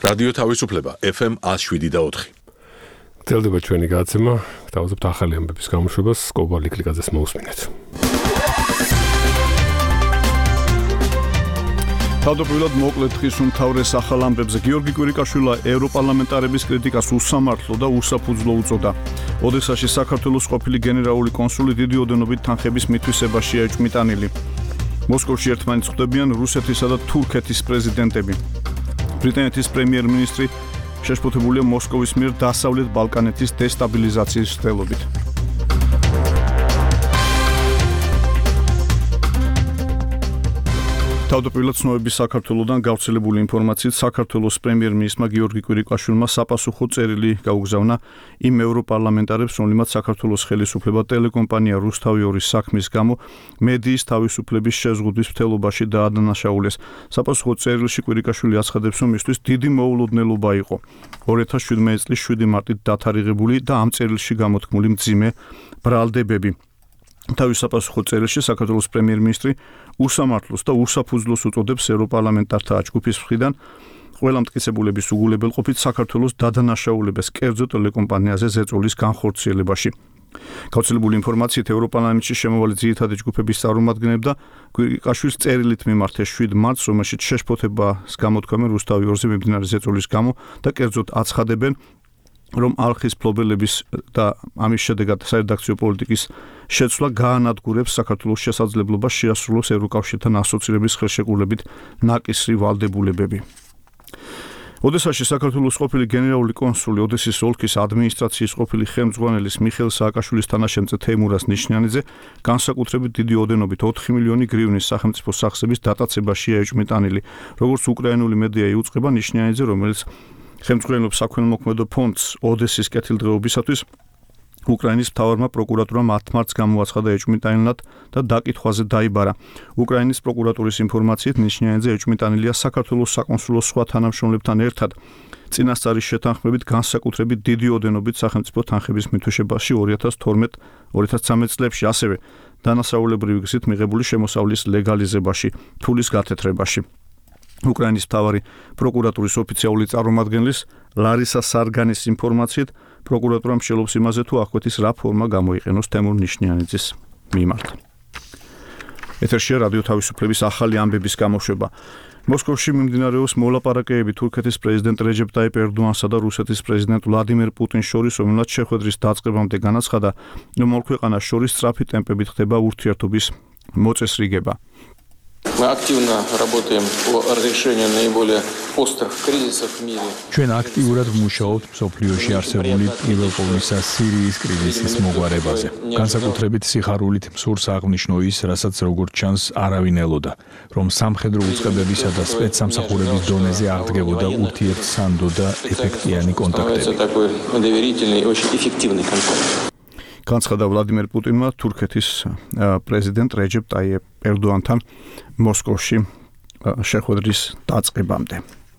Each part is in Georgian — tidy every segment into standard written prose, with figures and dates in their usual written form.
რადიო თავისუფლება FM 107.4. გრძელდება ჩვენი გადაცემა, გთავაზობთ ახალი ამბების გამოშვებას, სკოლა ლიკლიკაძეს მოусმინეთ. თავდაპირველად მოკლედ ხის უმთავრეს ახალ ამბებზე გიორგი კვირიკაშვილა ევროპარლამენტარების კრიტიკას უსამართლო და უსაფუძვლო უწოდა. ოდესაში საქართველოს ყოფილი გენერალური კონსული დიდი ოდენობით თანხების მითვისებაშია ეჭვმიტანილი. მოსკოვში ერთმანეთს ხვდებიან რუსეთისა და თურქეთის პრეზიდენტები. ბრიტანეთის პრემიერ-მინისტრი შეშფოთებულია მოსკოვის მიერ დასავლეთ ბალკანეთის დესტაბილიზაციის მცდელობით. თავდაპირველად ცნობების საქართველოსდან გავრცელებული ინფორმაციით საქართველოს პრემიერ-მინისტრმა გიორგი კვირიკაშვილმა საპასუხო წერილი გაუგზავნა იმ ევროპარლამენტარებს, რომლებმაც საქართველოს ხელისუფლება ტელეკომპანია რუსთავი 2-ის საქმის გამო მედიის თავისუფლების შეზღუდვის მცდელობაში დაადანაშაულეს. საპასუხო წერილში კვირიკაშვილი აცხადებს, რომ მისთვის დიდი მოულოდნელობა იყო 2017 წლის 7 მარტით დათარიღებული და ამ წერილში გამოთქმული მძიმე ბრალდებები. თავის საპასუხო წერილში საქართველოს პრემიერ-მინისტრი უსამართლოს და უსაფუძვლოს უწოდებს ევროპარლამენტართა ჯგუფის მხრიდან ყველა მტკიცებულების უგულებელყოფით საქართველოს დადანაშაულებას კერძო ტელეკომპანიაზე ზეწოლის განხორციელებაში. გავრცელებული ინფორმაციით ევროპარლამენტში შემოვალი ძირითადი ჯგუფების წარმომადგენლები და კვირიკაშვილის წერილით მიმართეს 7 მარტს, რომელშიც შეშფოთებას გამოთქვამენ რუსთავი 2-ზე მიმდინარე ზეწოლის გამო და კერძოდ აცხადებენ, რომ არხის მფლობელების და ამის შედეგად სარედაქციო პოლიტიკის შეცვლა გაანადგურებს საქართველოს შესაძლებლობას შეასრულოს ევროკავშირთან ასოცირების ხელშეკრულებით ნაკისრი ვალდებულებები. ოდესაში საქართველოს ყოფილი გენერალური კონსული ოდესის ოლქის ადმინისტრაციის ყოფილი ხელმძღვანელის მიხეილ სააკაშვილის თანაშემწე თეიმურას ნიშნიანიძე განსაკუთრებით დიდი ოდენობით 4 მილიონი გრივნის სახელმწიფო სახსების დატაცებაშია ეჭვმიტანილი. როგორც უკრაინული მედია იუწყება, ნიშნიანიძე, რომელიც ხელმძღვანელობს საქველმოქმედო ფონდს ოდესის კეთილდღეობისათვის, უკრაინის მთავარმა პროკურატურამ 10 მარტს გამოაცხადა ეჭვმიტანილად და დაკითხვაზე დაიბარა. უკრაინის პროკურატურის ინფორმაციით ნიშნიანიძე ეჭვმიტანილია საქართველოს საკონსულო სხვა თანამშრომლებთან ერთად წინასწარის შეთანხმებით განსაკუთრებით დიდი ოდენობით სახელმწიფო თანხების მითვისებაში 2012-2013 წლებში, ასევე დანასაულებრივი გზით მიღებული შემოსავლის ლეგალიზებაში, ფულის გათეთრებაში. უკრაინის მთავარი პროკურატურის ოფიციალური წარმომადგენლის ლარისა სარგანის ინფორმაციით პროკურატურა მსჯელობს იმაზე, თუ აღკვეთის რა ფორმა გამოიყენოს თემურ ნიშნიანიძის მიმართ. ეთერშია რადიო თავისუფლების ახალი ამბების გამოშვება. მოსკოვში მიმდინარეობს მოლაპარაკებები თურქეთის პრეზიდენტ რეჯეპ ტაიპ ერდოანსა და რუსეთის პრეზიდენტ ვლადიმერ პუტინს შორის, რომელმაც შეხვედრის დაწყებამდე განაცხადა, რომ ორ ქვეყანას შორის სწრაფი ტემპებით ხდება ურთიერთობის მოწესრიგება. Мы активно работаем по разрешению наиболее острых кризисов в мире. ჩვენ აქტიურად ვმუშაობთ მსოფლიოში არსებული პირველ ყოვლისა სირიის კრიზისის მოგვარებაზე. განსაკუთრებით სიხარულით მსურს აღნიშნო ის, რასაც როგორც ჩანს არავინ ელოდა, რომ სამხედრო უწყებებისა და სპეცსამსახურების დონეზე აღდგებოდა ურთიერთსანდო და ეფექტიანი კონტაქტები. Такой доверительный и очень эффективный контакт. განცხადა ვლადიმერ პუტინმა თურქეთის პრეზიდენტ რეჯეპ ტაიპ ერდოანთან მოსკოვში შეხვედრის დაწყებამდე.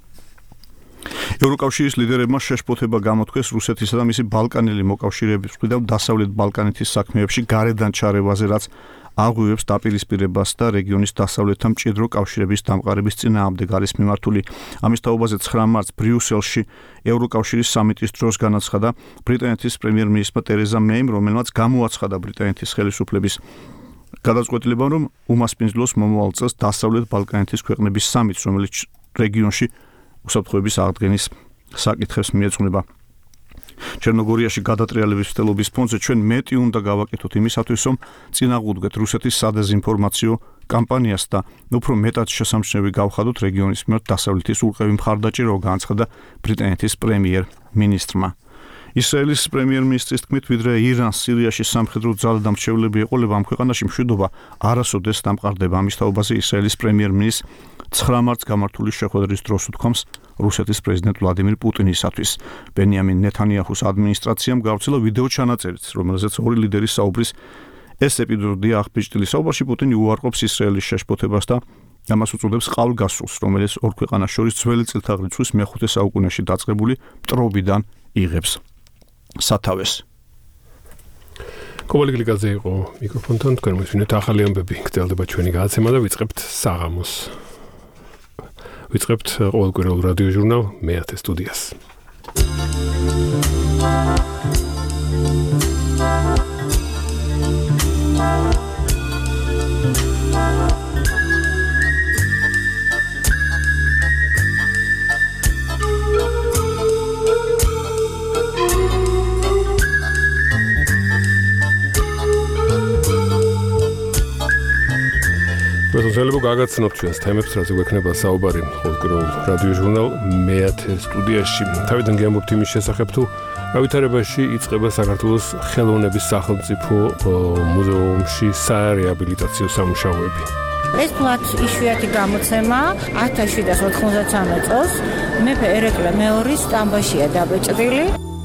ევროკავშირის ლიდერებმა შეშფოთება გამოთქვეს რუსეთისა და მისი ბალკანელი მოკავშირეების მხრიდან დასავლეთ ბალკანეთის საქმეებში გარედან ჩარევაზე, რაც აღვივებს დაპირისპირებას და რეგიონის დასავლეთთან მჭიდრო კავშირების დამყარების წინააღმდეგ არის მიმართული. ამის თაობაზე 9 მარტს ბრიუსელში ევროკავშირის სამიტის დროს განაცხადა ბრიტანეთის პრემიერ-მინისტრმა ტერეზა მეიმ, რომელმაც გამოაცხადა ბრიტანეთის ხელისუფლების გადაწყვეტილებამ, რომ უმასპინძლოს მომავალ წელს დასავლეთ ბალკანეთის ქვეყნების სამიტს, რომელიც რეგიონში უსაფრთხოების აღდგენის საკითხებს მიეძღვნება. ჩერნოგორიაში გადატრიალების მცდელობის ფონზე ჩვენ მეტი უნდა გავაკეთოთ იმისათვის, რომ წინააღმდეგეთ რუსეთის სადეზინფორმაციო კამპანიას და უფრო მეტად შესამჩნევი გავხადოთ რეგიონის მიმართ დასავლეთის ურყევი მხარდაჭერა, განაცხადა ბრიტანეთის პრემიერ-მინისტრმა. ისრაელის პრემიერ-მინისტრის თქმით, ვიდრე ირანს სირიაში სამხედრო ძალა და მრჩევლები ეყოლება, ამ ქვეყანაში მშვიდობა არასოდეს დამყარდება. ამის თაობაზე ისრაელის პრემიერ-მინისტრს 9 მარტს გამართული შეხვედრის დროს უთქვამს რუსეთის პრეზიდენტ ვლადიმირ პუტინისათვის. ბენიამინ ნეთანიაჰუს ადმინისტრაციამ გავრცელა ვიდეო ჩანაწერიც, რომელზეც ორი ლიდერი საუბრის. ეს ეპიზოდია აღბიჭდილი საუბარში პუტინი უარყოფს ისრაელის შეშფოთებას და ამას უწოდებს ყალგასულს, რომელიც ორ ქვეყანას შორის ძველი წელთაღრიცხვის მე-5 საუკუნეში დაწყებული მტრობიდან იღებს სათავეს. სკოლა ლიკლიკაძე იყო მიკროფონთან, თქვენ მისვინეთ ახალი ამბები. გრძელდება ჩვენი გადაცემა და ვიწყებთ საღამოს. ვიწყებთ ყოველკვირეულ რადიო ჟურნალ მე-10 სტუდიას. შეიძლება გაგაცნოთ ჩვენს თემებს, რაც გვექნება საუბარი ყოველკვირეულ რადიო ჟურნალ მე-10 სტუდიაში. თავიდან გიამბობთ იმის შესახებ, თუ გავითარებაში იწყება საქართველოს ხელოვნების სახელმწიფო მუზეუმში სარეაბილიტაციო სამუშაოები. ეს ფლაც იშვიათი გამოცემა 1793 წელს მეფე ერეკლე მეორის სტამბაშია დაბეჭდილი.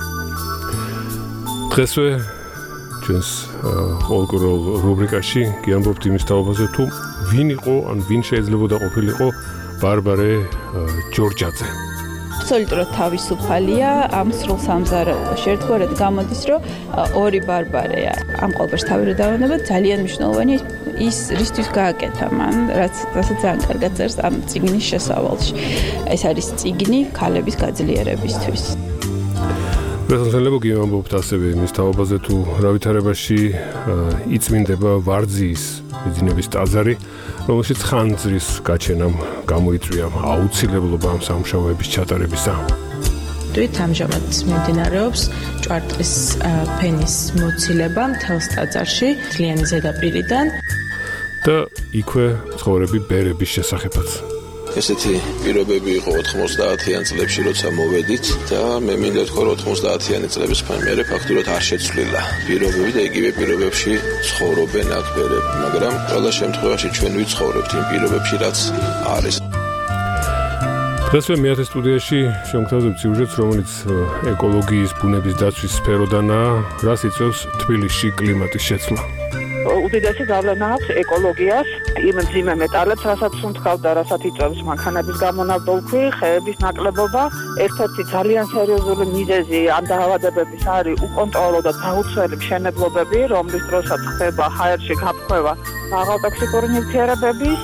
დღესვე ჩვენს ყოველკვირეულ რუბრიკაში გიამბობთ იმის თაობაზე, თუ ვინ იყო ან ვინ შეიძლებოდა ყოფილიყო ბარბარე ჯორჯაძე. აბსოლუტურად თავისუფალია ამ სრულ სამზარეულოში. ერთგვარად გამოდის, რომ ორი ბარბარეა. ამ ყოველგვარ თავი დავანება ძალიან მნიშვნელოვანი ის რისთვის გააკეთა მან, რასაც ძალიან კარგად წერს ამ წიგნის შესავალში. ეს არის წიგნი ქალების გაძლიერებისთვის. შესაძლოა გიამბობთ ასევე იმის თაობაზე, თუ რა ვითარებაში იწმინდება ვარძიის მიძინების ტაძარი, რომელშიც ხანძრის გაჩენამ გამოიწვია აუცილებლობა ამ სამუშაოების ჩატარებისა. ამჟამად მიმდინარეობს ჭვარტლის ფენის მოცილება მთელს ტაძარში მთლიანი ზედაპირიდან და იქვე ცხოვრები ბერების შესახებაც. ესეთი პირობები იყო 90-იან წლებში, როცა მოვედით და მე მინდა ვთქვა, რომ 90-იანი წლების მერე ფაქტურად არ შეცვლილა პირობები და იგივე პირობებში ცხოვრობენ აქ ბერები, მაგრამ ყველა შემთხვევაში ჩვენ ვიცხოვრებთ იმ პირობებში, რაც არის. დღესვე მე-10 სტუდიაში შევგთავაზებთ სიუჟეტს, რომელიც ეკოლოგიის, ბუნების დაცვის სფეროდანაა, რაც იწვევს თბილისში კლიმატის შეცვლა. უდიდესი გავლენა აქვს ეკოლოგიას, იმ მძიმე მეტალებს, რასაც სუნთქავს და რასაც იწვევს მანქანების გამონაბოლქვი, ხეების ნაკლებობა. ერთ-ერთი ძალიან სერიოზული მიზეზი ამ დაავადებების არის უკონტროლო და დაუცველი მშენებლობები, რომლის დროსაც ხდება ჰაერში გაფრქვევა მაღალტოქსიკური ნივთიერებების.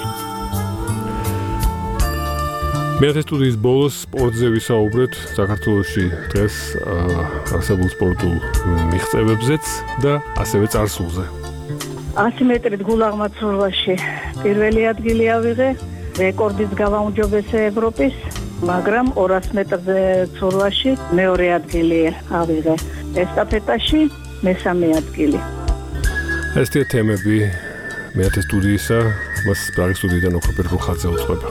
მე-10 სტუდიის ბოლოს სპორტზე ვისაუბრეთ საქართველოში დღეს არსებულ სპორტულ მიღწევებზეც და ასევე წარსულზე. 100 მეტრით გულაღმაცურვაში პირველი ადგილი ავიღე, რეკორდის გავაუმჯობესე ევროპის, მაგრამ 200 მეტრზე ცურვაში მეორე ადგილი ავიღე. ესტაფეტაში მესამე ადგილი. ესეთი თემები მე-10 სტუდიისა, მას პრაღის სტუდიიდან ოქროპერ რუხაძე უძღვება.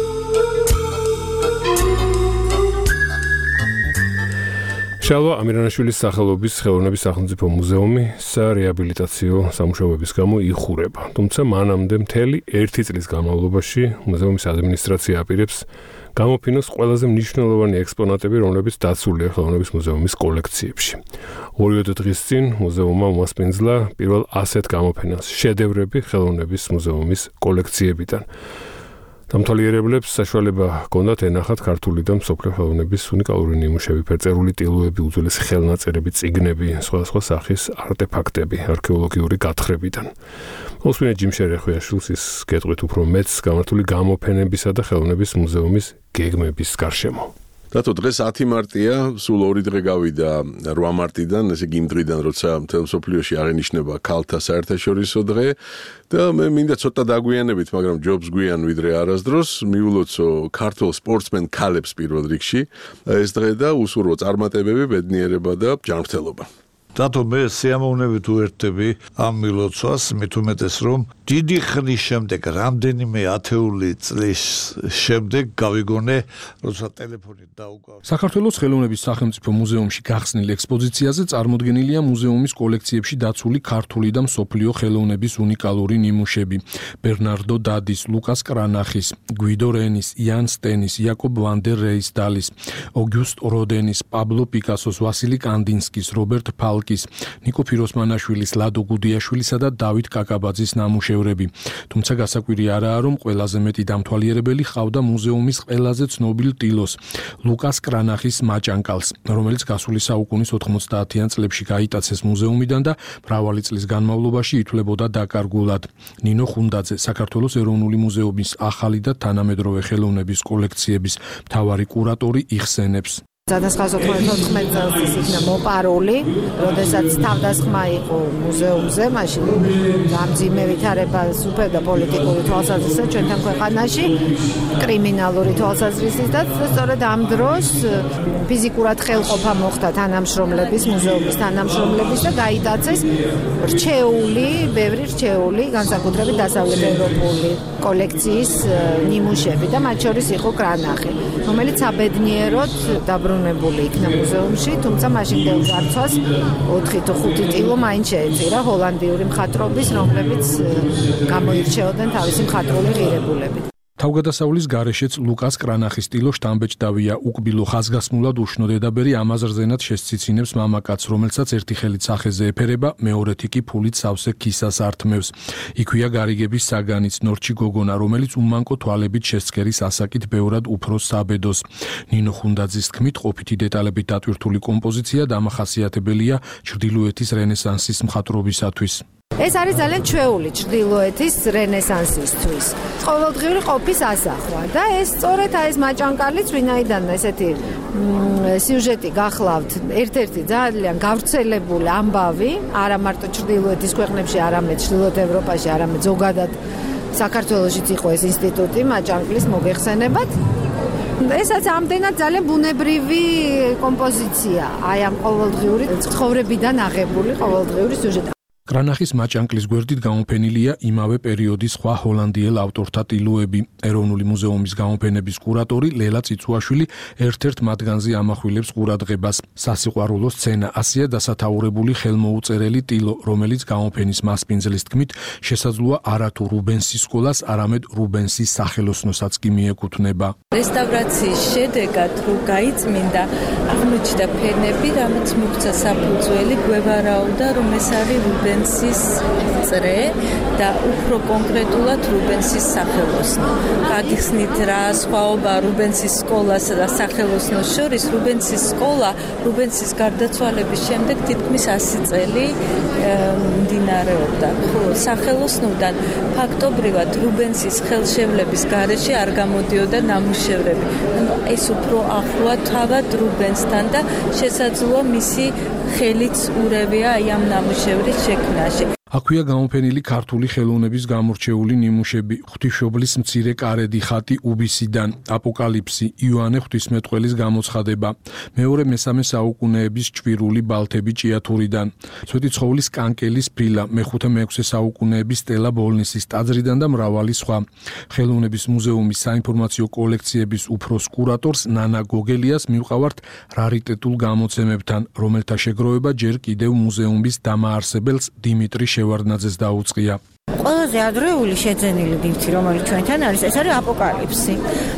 შალვა ამირანაშვილის სახელობის ხელოვნების სახელმწიფო მუზეუმი სარეაბილიტაციო სამუშაოების გამო იხურება. თუმცა მანამდე მთელი 1 წლის განმავლობაში მუზეუმის ადმინისტრაცია აპირებს გამოფინოს ყველაზე მნიშვნელოვანი ექსპონატები, რომლებიც დაცულია ხელოვნების მუზეუმის კოლექციებში. 2 დღის წინ მუზეუმმა უმასპინძლა პირველ ასეთ გამოფენას შედევრები ხელოვნების მუზეუმის კოლექციებიდან. დამთვალიერებლებს საშუალება ჰქონდათ ენახათ ქართული და მსოფლიო ხელოვნების უნიკალური ნიმუშები, ფერწერული ტილოები, უძველესი ხელნაწერები, წიგნები, სხვადასხვა სახის არტეფაქტები არქეოლოგიური გათხრებიდან. მოსვენე ჯიმშერ ეხვიაშვილს ის გეტყვით უფრო მეც გამართული გამოფენებისა და ხელოვნების მუზეუმის გეგმების გარშემო. რატო დღეს 10 მარტია, სულ 2 დღე გავიდა 8 მარტიდან, ესე იგი იმ დღიდან, როცა მთელ მსოფლიოში აღენიშნება ქალთა საერთაშორისო დღე და მე მინდა ცოტა დაგვიანებით, მაგრამ ჯობს გვიან ვიდრე არასდროს, მიულოცო ქართულ სპორტსმენ ქალებს პირველ რიგში ეს დღე და უსურვო წარმატებები, ბედნიერება და ჯანმრთელობა. რატო მე სიამოვნებით უერთდები ამ მილოცვას, მით უმეტეს რომ დიდი ხნის შემდეგ, რამდენიმე ათეული წლის შემდეგ გავიგონე, როცა ტელეფონი დაუკავე. საქართველოს ხელოვნების სახელმწიფო მუზეუმში გახსნილ ექსპოზიციაზე წარმოდგენილია მუზეუმის კოლექციებში დაცული ქართული და მსოფლიო ხელოვნების უნიკალური ნიმუშები. ბერნარდო დადის, ლუკას კრანახის, გვიდო რენის, იან სტენის, იაკობ ვან დერ რეისდალის, ოგიუსტ როდენის, პაბლო პიკასოს, ვასილი კანდინსკის, რობერტ ფალკ პარკის, ნიკო ფიროსმანაშვილის, ლადო გუდიაშვილისა და დავით კაკაბაძის ნამუშევრები. თუმცა გასაკვირი არაა, რომ ყველაზე მეტი დამთვალიერებელი ჰყავდა მუზეუმის ყველაზე ცნობილ ტილოს, ლუკას კრანახის მაჭანკალს, რომელიც გასული საუკუნის 90-იან წლებში გაიტაცეს მუზეუმიდან და მრავალი წლის განმავლობაში ითვლებოდა დაკარგულად. ნინო ხუნდაძე, საქართველოს ეროვნული მუზეუმის ახალი და თანამედროვე ხელოვნების კოლექციების მთავარი კურატორი იხსენებს. 1994 წელს ის იქნა მოპარული, როდესაც თავდასხმა იყო მუზეუმზე, მაშინ გამძიმე ვითარება სუფევდა პოლიტიკური თვალსაზრისით ჩვენთან ქვეყანაში, კრიმინალური თვალსაზრისით და სწორედ ამ დროს ფიზიკურად ხელყოფა მოხდა თანამშრომლების, მუზეუმის თანამშრომლების და გაიტაცეს ბევრი რჩეული, განსაკუთრებით დასავლეთ ევროპული კოლექციის ნიმუშები და მათ შორის იყო კრანახი, რომელიც საბედნიეროდ დაბრუნებული იქნა მუზეუმში, თუმცა მაშინ დევზარცვას 4 თუ 5 ტილო მაინც შეეწირა ჰოლანდიური მხატვრობის, რომლებიც გამოირჩეოდნენ თავისი მხატვრული ღირებულებით. თავგადასავლის გარეშეც ლუკას კრანახის ტილო შტამბეჭდავია, უკბილო ხაზგასმულად უშნოდედაბერი ამაზრზენად შესციცინებს მამაკაც, რომელსაც ერთი ხელით სახეზე ეფერება, მეორეთი კი ფულით სავსე ქისას ართმევს. იქვეა გარიგების საგანიც, ნორჩი გოგონა, რომელიც უმანკო თვალებით შესცქერის ასაკით ბევრად უფრო საბედოს. ნინო ხუნდაძის თქმით, ყოფითი დეტალებით დატვირთული კომპოზიცია დამახასიათებელია ჩრდილოეთის რენესანსის მხატვრობისათვის. ეს არის ძალიან ჩვეული ჩრდილოეთის რენესანსისთვის. ყოველდღიური ყოფის ასახვა და ეს სწორედ ეს მაჭანკალიც ვინაიდან ესეთი სიუჟეტი გახლავთ, ერთ-ერთი ძალიან გავრცელებული ამბავი, არა მარტო ჩრდილოეთის ქვეყნებში, არამედ ჩრდილოეთ ევროპაში, არამედ ზოგადად საქართველოშიც იყო ეს ინსტიტუტი მაჭანკლის მოგეხსენებათ. ესაც ამდენად ძალიან ბუნებრივი კომპოზიცია, აი ამ ყოველდღიური ცხოვრებიდან აღებული ყოველდღიური სიუჟეტი. კრანახის მაჭანკლის გვერდით გამოფენილია იმავე პერიოდის სხვა ჰოლანდიელ ავტორთა ტილოები. ეროვნული მუზეუმის გამოფენების კურატორი ლელა წიცუაშვილი ერთ-ერთ მათგანზე ამახვილებს ყურადღებას. სასიყვარულო სცენა, ასეა დასათაურებული ხელმოუწერელი ტილო, რომელიც გამოფენის მასპინძლის თქმით შესაძლოა არათუ რუბენსის სკოლას, არამედ რუბენსის სახელოსნოსაც კი მიეკუთვნება. რესტავრაციის შედეგად რო გაიწმინდა, აღმოჩნდა ფენები, რამაც მოგვცა საფუძველი, გვევარაუდა, რომ ეს არის რუბენსის წრე და უფრო კონკრეტულად რუბენსის სახელოსნო. გაგიხსნით რა სხვაობა რუბენსის სკოლასა და სახელოსნოს შორის, რუბენსის სკოლა რუბენსის გარდაცვალების შემდეგ თითქმის 100 წელი მდინარეობდა. სახელოსნოდან ფაქტობრივად რუბენსის ხელშევლების გარეშე არ გამოდიოდა ნამუშევრები. ეს უფრო ახლოა თავად რუბენსთან და შესაძლოა მისი ხელიც ურევია აი ამ ნამუშევრის შექმნაში. აქვეა გამოფენილი ქართული ხელოვნების გამორჩეული ნიმუშები, ღვთისმშობლის მცირე კარედი ხატი უბისიდან, აპოკალიფსი, იოანე ღვთისმეტყველის გამოცხადება, მეორე-მესამე საუკუნეების ჭვირული ბალთები ჭიათურიდან, სვეტიცხოვლის კანკელის ფილა, მეხუთე-მეექვსე საუკუნეების სტელა ბოლნისის ტაძრიდან და მრავალი სხვა. ხელოვნების მუზეუმის საინფორმაციო კოლექციების უფროს კურატორს ნანა გოგელიას მივყავართ რარიტეტულ გამოცემებთან, რომელთა შეგროვება ჯერ კიდევ მუზეუმის დამაარსებელს დიმიტრი შევარდნაძეს დაუწყია. ყველაზე ადრეული შეძენილი გიფთი, რომელიც ჩვენთან არის, ეს არის აპოკალიფსი.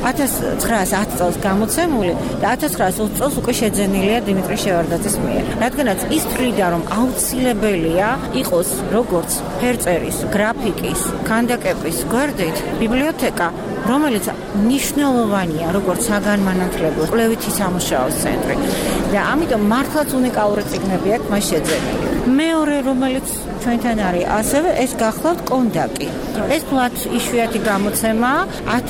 1910 წელს გამოცემული და 1920 წელს უკვე შეძენილია დიმიტრი შევარდნაძის მიერ. რადგანაც ის თვლიდა, რომ აუცილებელია იყოს როგორც ფერწერის, გრაფიკის, ქანდაკების გვერდით ბიბლიოთეკა, რომელიც მნიშვნელოვანია როგორც საგანმანათლებლო კვლევითი სამუშაოს ცენტრი. და ამიტომ მართლაც უნიკალური წიგნები აქვს მას შეძენილი. მეორე, რომელიც ჩვენთან არის, ასევე ეს გახლავთ კონდაკი. ეს ფლათ იშვიათი გამოცემაა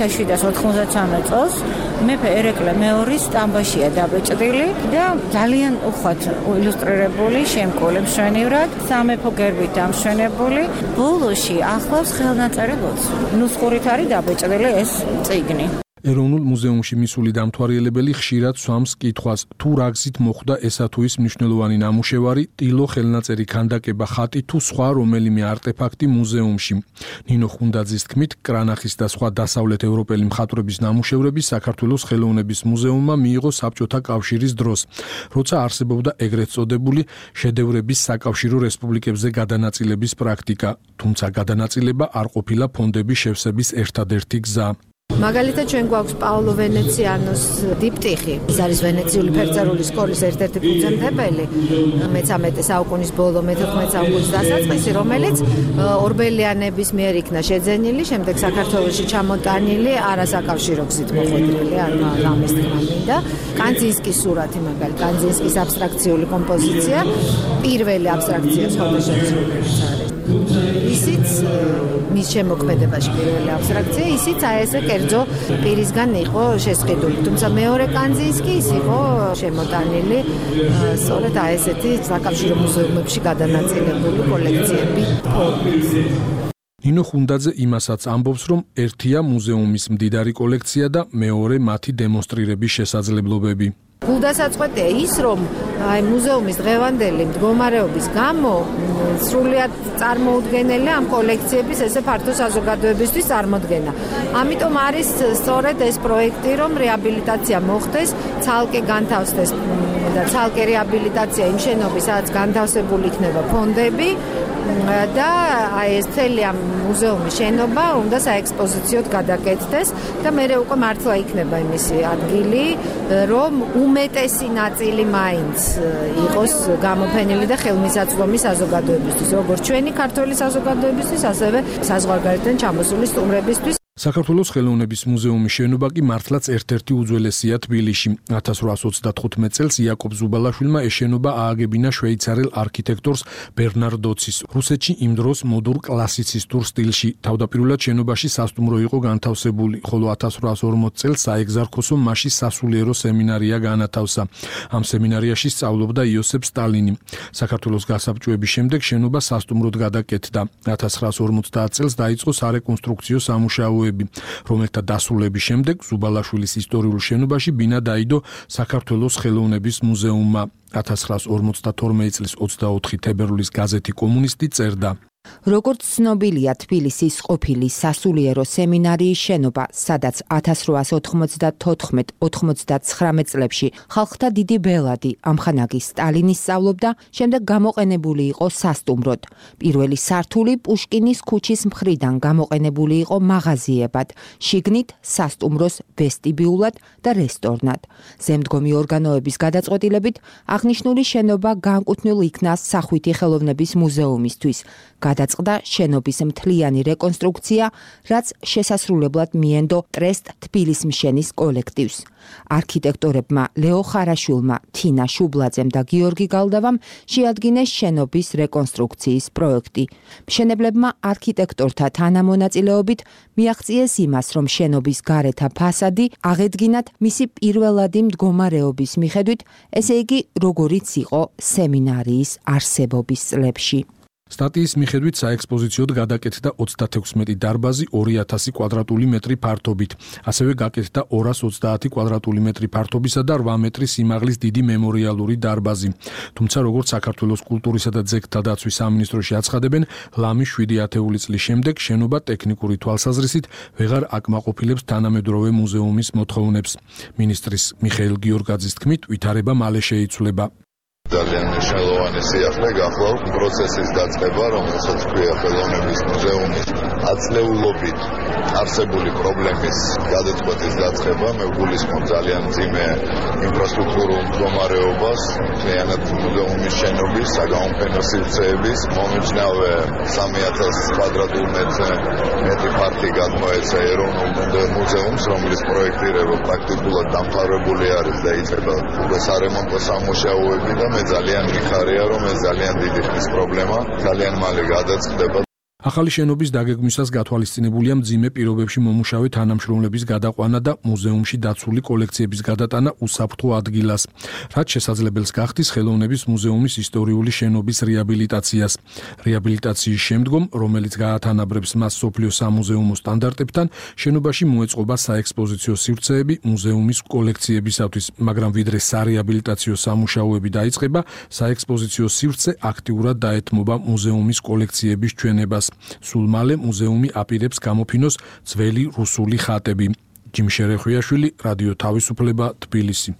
1793 წელს მეფე ერეკლე მეორის სტამბაშია დაბეჭდილი და ძალიან უხვად ილუსტრირებული, შემკული მშვენივრად, სამეფო გერბით დამშვენებული. ბოლოში ახლავს ხელნაწერებიც. ნუსხურით არის დაბეჭდილი ეს წიგნი. ეროვნულ მუზეუმში მისული დამთვალიერებელი ხშირად სვამს კითხვას, თუ რა გზით მოხვდა ესა თუ ის მნიშვნელოვანი ნამუშევარი, ტილო, ხელნაწერი, ქანდაკება, ხატი თუ სხვა რომელიმე არტეფაქტი მუზეუმში. ნინო ხუნდაძის თქმით, კრანახის და სხვა დასავლეთ ევროპელი მხატვრების ნამუშევრები საქართველოს ხელოვნების მუზეუმმა მიიღო საბჭოთა კავშირის დროს, როცა არსებობდა ეგრეთ წოდებული შედევრების საკავშირო რესპუბლიკებზე გადანაწილების პრაქტიკა, თუმცა გადანაწილება არ ყოფილა ფონდების შევსების ერთადერთი გზა. მაგალითად ჩვენ გვაქვს პაოლო ვენეციანოს დიპტიხი. ეს არის ვენეციური ფერწერული სკოლის ერთ-ერთი ფუძემდებელი, მე-13 საუკუნის ბოლო, მე-14 საუკუნის დასაწყისი, რომელიც ორბელიანების მიერ იქნა შეძენილი, შემდეგ საქართველოში ჩამოტანილი, არასაკავშირო გზით მოხვედრილი, ამის თქმა მინდა. კანძინსკის სურათი მაგალითად, კანძინსკის აბსტრაქციული კომპოზიცია, პირველი აბსტრაქცია სხვადასხვა ისიც მის შემოქმედებაში პირველი აბსტრაქცია, ისიც აი ესე კერძო პირისგან იყო შესყიდული. თუმცა მეორე კანძინსკი ის იყო შემოტანილი სწორედ აი ესეთი საკავშირო მუზეუმებში გადანაწილებული კოლექციები ფორმით. ნინო ხუნდაძე იმასაც ამბობს, რომ ერთია მუზეუმის მდიდარი კოლექცია და მეორე მათი დემონსტრირების შესაძლებლობები. გულდასაწყვეტია ის, რომ აი მუზეუმის დღევანდელი მდგომარეობის გამო სრულიად წარმოუდგენელია ამ კოლექციების ესე ფართო საზოგადოებისთვის წარმოდგენა. ამიტომ არის სწორედ ეს პროექტი, რომ რეაბილიტაცია მოხდეს, ცალკე განთავსდეს და ცალკე რეაბილიტაცია იმ შენობის, სადაც განთავსებული იქნება ფონდები და აი ეს მთელი ამ მუზეუმის შენობა უნდა საექსპოზიციოდ გადაკეთდეს და მერე უკვე მართლა იქნება იმისი ადგილი, რომ უმეტესი ნაწილი მაინც იყოს გამოფენილი და ხელმისაწვდომი საზოგადოებისთვის, როგორც ჩვენი ქართველი საზოგადოებისთვის, ასევე საზღვარგარეთიდან ჩამოსული სტუმრებისთვის. საქართველოს ხელოვნების მუზეუმის შენობა კი მართლაც ერთ-ერთი უძველესია თბილისში. 1825 წელს იაკობ ზუბალაშვილმა ეს შენობა ააგებინა შვეიცარელ არქიტექტორს ბერნარ დოცის. რუსეთში იმ დროს მოდურ კლასიცისტურ სტილში. თავდაპირველად შენობაში სასტუმრო იყო განთავსებული, ხოლო 1840 წელს საეგზარქოსო მასში სასულიერო სემინარია განათავსა. ამ სემინარიაში სწავლობდა იოსებ სტალინი. საქართველოს გასაბჭოების შემდეგ შენობა სასტუმროდ გადაკეთდა. 1950 წელს დაიწყო სარეკონსტრუქციო სამუშაოები, რომელთა დასრულების შემდეგ ზუბალაშვილის ისტორიულ შენობაში ბინა დაიდო საქართველოს ხელოვნების მუზეუმმა. 1952 წლის 24 თებერვლის გაზეთი კომუნისტი წერდა: როგორც ცნობილია, თბილისის ყოფილი სასულიერო სემინარიის შენობა, სადაც 1894-99 წლებში ხალხთა დიდი ბელადი ამხანაგი სტალინი სწავლობდა, შემდეგ გამოყენებული იყო სასტუმროდ. პირველი სართული პუშკინის ქუჩის მხრიდან გამოყენებული იყო მაღაზიებად, შიგნით სასტუმროს ვესტიბიულად და რესტორნად. ზემდგომი ორგანოების გადაწყვეტილებით აღნიშნული შენობა განკუთვნილ იქნა სახვითი ხელოვნების მუზეუმისთვის. გადაწყდა შენობის მთლიანი რეკონსტრუქცია, რაც შესასრულებლად მიენდო ტრესტ თბილისმშენის კოლექტივს. არქიტექტორებმა ლეო ხარაშვილმა, თინა შუბლაძემ და გიორგი გალდავამ შეადგინეს შენობის რეკონსტრუქციის პროექტი. მშენებლებმა არქიტექტორთა თანამონაწილეობით მიაღწიეს იმას, რომ შენობის გარეთა ფასადი აღედგინათ მისი პირველადი მდგომარეობის მიხედვით, ესე იგი, როგორიც იყო სემინარიის არსებობის წლებში. სტატიის მიხედვით საექსპოზიციოდ გადაკეთდა 36 დარბაზი 2000 კვადრატული მეტრი ფართობით. ასევე გაკეთდა 230 კვადრატული მეტრი ფართობისა და 8 მეტრი სიმაღლის დიდი მემორიალური დარბაზი. თუმცა როგორც საქართველოს კულტურისა და ძეგლთა დაცვის სამინისტროში აცხადებენ, ლამის 7 ათეული წლის შემდეგ შენობა ტექნიკური თვალსაზრისით ვეღარ აკმაყოფილებს თანამედროვე მუზეუმის მოთხოვნებს. მინისტრის მიხეილ გიორგაძის თქმით, ვითარება მალე შეიცვლება. ძალიან მნიშვნელოვანი სიახლე გახლავთ პროცესის დაწყება, რომელსაც ქვია ხელოვნების მუზეუმის აწლეულობით არსებული პრობლემის გადაწყვეტის დაწყება. მე ვგულისხმობ ძალიან მძიმე ინფრასტრუქტურულ მდგომარეობას, მთლიანად მუზეუმის შენობის, საგამოფენო სივრცეების, მომიჯნავე 3000 კვადრატულ მეტრი ფართი გადმოეცა ეროვნულ მუზეუმს, რომლის პროექტირება პრაქტიკულად დამთავრებული არის და იწყება უკვე სარემონტო სამუშაოები და მე ძალიან მიხარია, რომ ეს ძალიან დიდი ხნის პრობლემა ძალიან მალე გადაწყდება. ახალი შენობის დაგეგმვისას გათვალისწინებულია მძიმე პირობებში მომუშავე თანამშრომლების გადაყვანა და მუზეუმში დაცული კოლექციების გადატანა უსაფრთხო ადგილას, რაც შესაძლებელს გახდის ხელოვნების მუზეუმის ისტორიული შენობის რეაბილიტაციას. რეაბილიტაციის შემდგომ, რომელიც გაათანაბრებს მას სოფლიო სამუზეუმო სტანდარტებთან, შენობაში მოეწყობა საექსპოზიციო სივრცეები მუზეუმის კოლექციებისათვის, მაგრამ ვიდრე სარეაბილიტაციო სამუშაოები დაიწყება, საექსპოზიციო სივრცე აქტიურად დაეთმობა მუზეუმის კოლექციების ჩვენებას. სულ მალე მუზეუმი აპირებს გამოფინოს ძველი რუსული ხატები. ჯიმშე რეხვიაშვილი, რადიო თავისუფლება, თბილისი.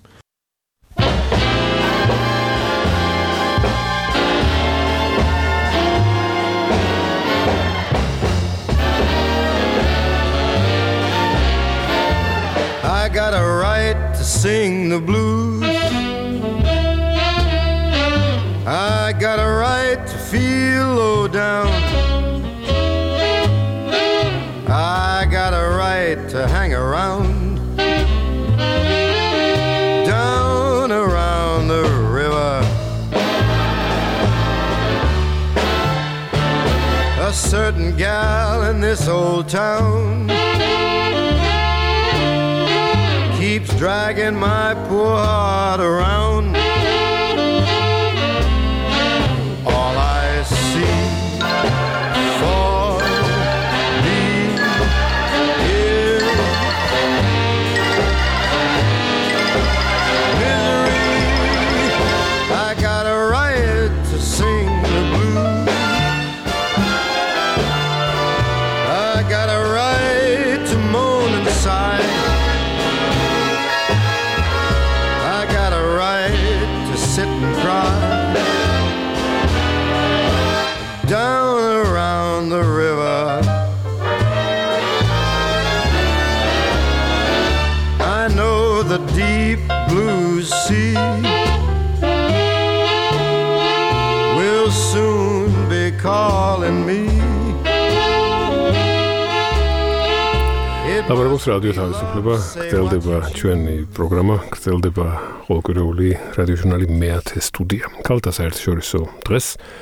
sing the blues. I got a right to feel low down. I got a right to hang around down around the river. A certain gal in this old town keeps dragging my poor heart around. All I see for me is misery. I got a right to sing the blues. I got a right to moan and sigh. I got a right to sit and cry down around the river. I know the deep blue sea will soon be calling me. Labrabos radio თავისუფლება გრძელდება ჩვენი პროგრამა, გრძელდება ყოველკვირეული რადიოჟურნალი მე-10 სტუდია. ქალთა საერთაშორისო დღეს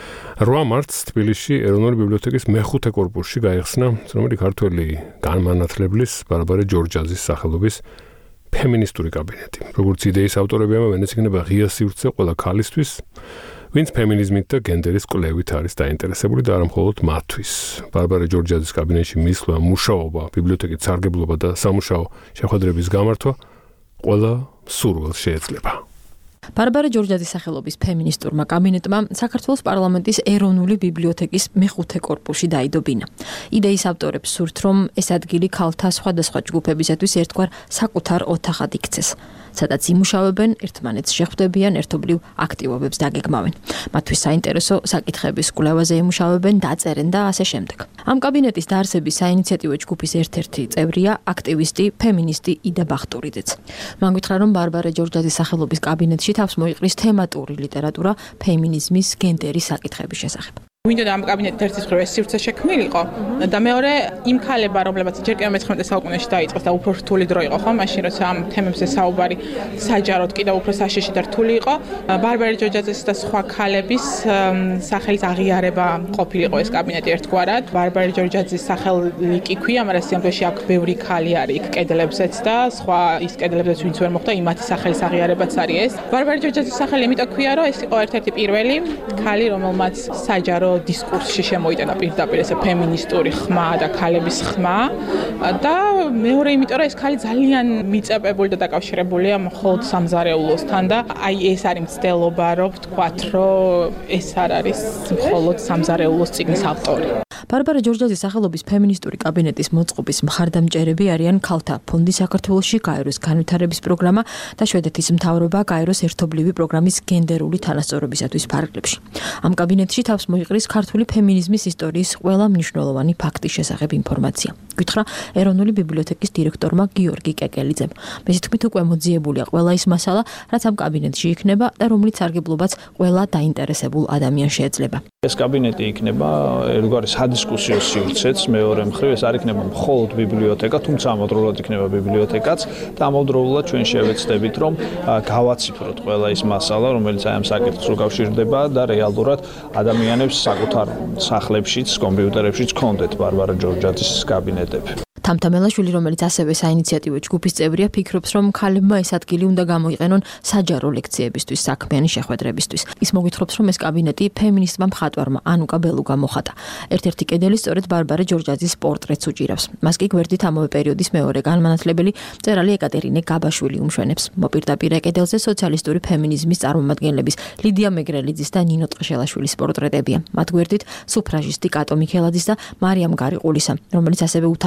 8 მარტს თბილისში ეროვნული ბიბლიოთეკის მე-5 კორპუსში გაიხსნა ცნობილი ქართველი განმანათლებლის ბარბარე ჯორჯაძის სახელობის ფემინისტური კაბინეტი. როგორც იდეის ავტორები ამბობენ, ეს იქნება ღია სივრცე ყველა ქალისთვის, ვინც ფემინიზმით და გენდერის კვლევით არის დაინტერესებული და არა მხოლოდ მათთვის. ბარბარე ჯორჯაძის კაბინეტში მისვლა, მუშაობა, ბიბლიოთეკის სარგებლობა და სამუშაო შეხვედრების გამართვა ყველა სურვილს შეეძლება. ბარბარე ჯორჯაძის სახელობის ფემინისტურმა კაბინეტმა საქართველოს პარლამენტის ეროვნული ბიბლიოთეკის მე-5 კორპუსში დაიდო ბინა. იდეის ავტორებს სურთ, რომ ეს ადგილი ქალთა სხვადასხვა ჯგუფებისათვის ერთგვარ საკუთარ ოთახად იქცეს, სადაც იმუშავებენ, ერთმანეთს შეხვდებიან, ერთობლივ აქტივობებს დაგეგმავენ. მათთვის საინტერესო საკითხების კვლევაზე იმუშავებენ, დაწერენ და ასე შემდეგ. ამ კაბინეტის დაარსების საინიციატივო ჯგუფის ერთ-ერთი წევრია აქტივისტი, ფემინისტი იდა ბახტურიძეც. მან გითხრა, რომ ბარბარე ჯორჯაძის სახელობის კაბინეტში თავს მოიყრის თემატური ლიტერატურა ფემინიზმის, გენდერის საკითხების შესახებ. მინდოდა ამ კაბინეტით ერთის მხრივ ეს სივრცე შექმნილიყო და მეორე იმ ქალება, რომლებიც ჯერ კიდევ მე-19 საუკუნეში დაიწყეს და უფრო რთული დრო იყო, ხო, მაშინ როცა ამ თემებზე საუბარი საჯაროდ კიდევ უფრო საშიში და რთული იყო, ბარბარე ჯორჯაძის და სხვა ქალების სახელის აღიარება ყოფილიყო ეს კაბინეტი ერთგვარად. ბარბარე ჯორჯაძის სახელი კი ქვია, მაგრამ სიამოვნებაში აქ ბევრი ქალი არის იქ კედლებზეც და სხვა ის კედლებზეც ვინც ვერ მოხდა, იმათი სახელის აღიარებაც არის ეს. ბარბარე ჯორჯაძის სახელი იმიტომ ქვია, რომ ეს იყო ერთ-ერთი პირველი ქალი, რომელმაც საჯარო დისკურსში შემოიტანა პირდაპირ ეს ფემინისტური ხმა და ქალების ხმა და მეორე იმიტომ რომ ეს ქალი ძალიან მიწებებული და დაკავშირებულია მხოლოდ სამზარეულოსთან და აი ეს არის მცდელობა რომ ვთქვათ რომ ეს არ არის მხოლოდ სამზარეულოს წიგნის ავტორი. ბარბარე ჯორჯაძის სახელობის ფემინისტური კაბინეტის მოწყობის მხარდამჭერები არიან ქალთა ფონდი საქართველოში, გაეროს განვითარების პროგრამა და შვედეთის მთავრობა გაეროს ერთობლივი პროგრამის გენდერული თანასწორობისათვის ფარგლებში. ამ კაბინეტში თავს მოიყრის ქართული ფემინიზმის ისტორიის ყველა მნიშვნელოვანი ფაქტის შესახებ ინფორმაცია. გითხრა ეროვნული ბიბლიოთეკის დირექტორმა გიორგი კეკელიძემ. მის თქმით უკვე მოძიებულია ყველა ის მასალა, რაც ამ კაბინეტში იქნება და რომლის სარგებლობაც ყველა დაინტერესებულ ადამიანს შეეძლება. ეს კაბინეტი იქნება ერთგვარი სადისკუსიო სივრცეც, მეორე მხრივ ეს არ იქნება მხოლოდ ბიბლიოთეკა, თუმცა ამავდროულად იქნება ბიბლიოთეკაც და ამავდროულად ჩვენ შევეცდებით, რომ გავაციფროთ ყველა ის მასალა, რომელიც აი ამ საკითხს უკავშირდება და რეალურად ადამიანებს საკუთარ სახლებშიც, კომპიუტერებშიც კონდეთ ბარბარე ჯორჯაძის კაბინეტები. თამთამელაშვილი, რომელიც ასევე საინიციატივო ჯგუფის წევრია, ფიქრობს, რომ ქალებმა ეს ადგილი უნდა გამოიყენონ საჯარო ლექციებისთვის, საქმიანი შეხვედრებისთვის. ის მოგვითხრობს, რომ ეს კაბინეტი ფემინისტმა მხატვარმა ანუკა ბელუგა მოხატა. ერთ-ერთი კედელი სწორედ ბარბარე ჯორჯაძის პორტრეტს უჭირავს. მას კი გვერდით ამავე პერიოდის მეორე განმანათლებელი მწერალი ეკატერინე გაბაშვილი უმშვენებს. მოპირდაპირე კედელზე სოციალისტური ფემინიზმის წარმომადგენლების ლიდია მეგრელიძის და ნინო ტყეშელაშვილის პორტრეტებია. მათ გვერდით სუფრაჟისტი კატო მიქელაძის და მარიამ გარიყულისა, რომელიც ასევე უთავსებდა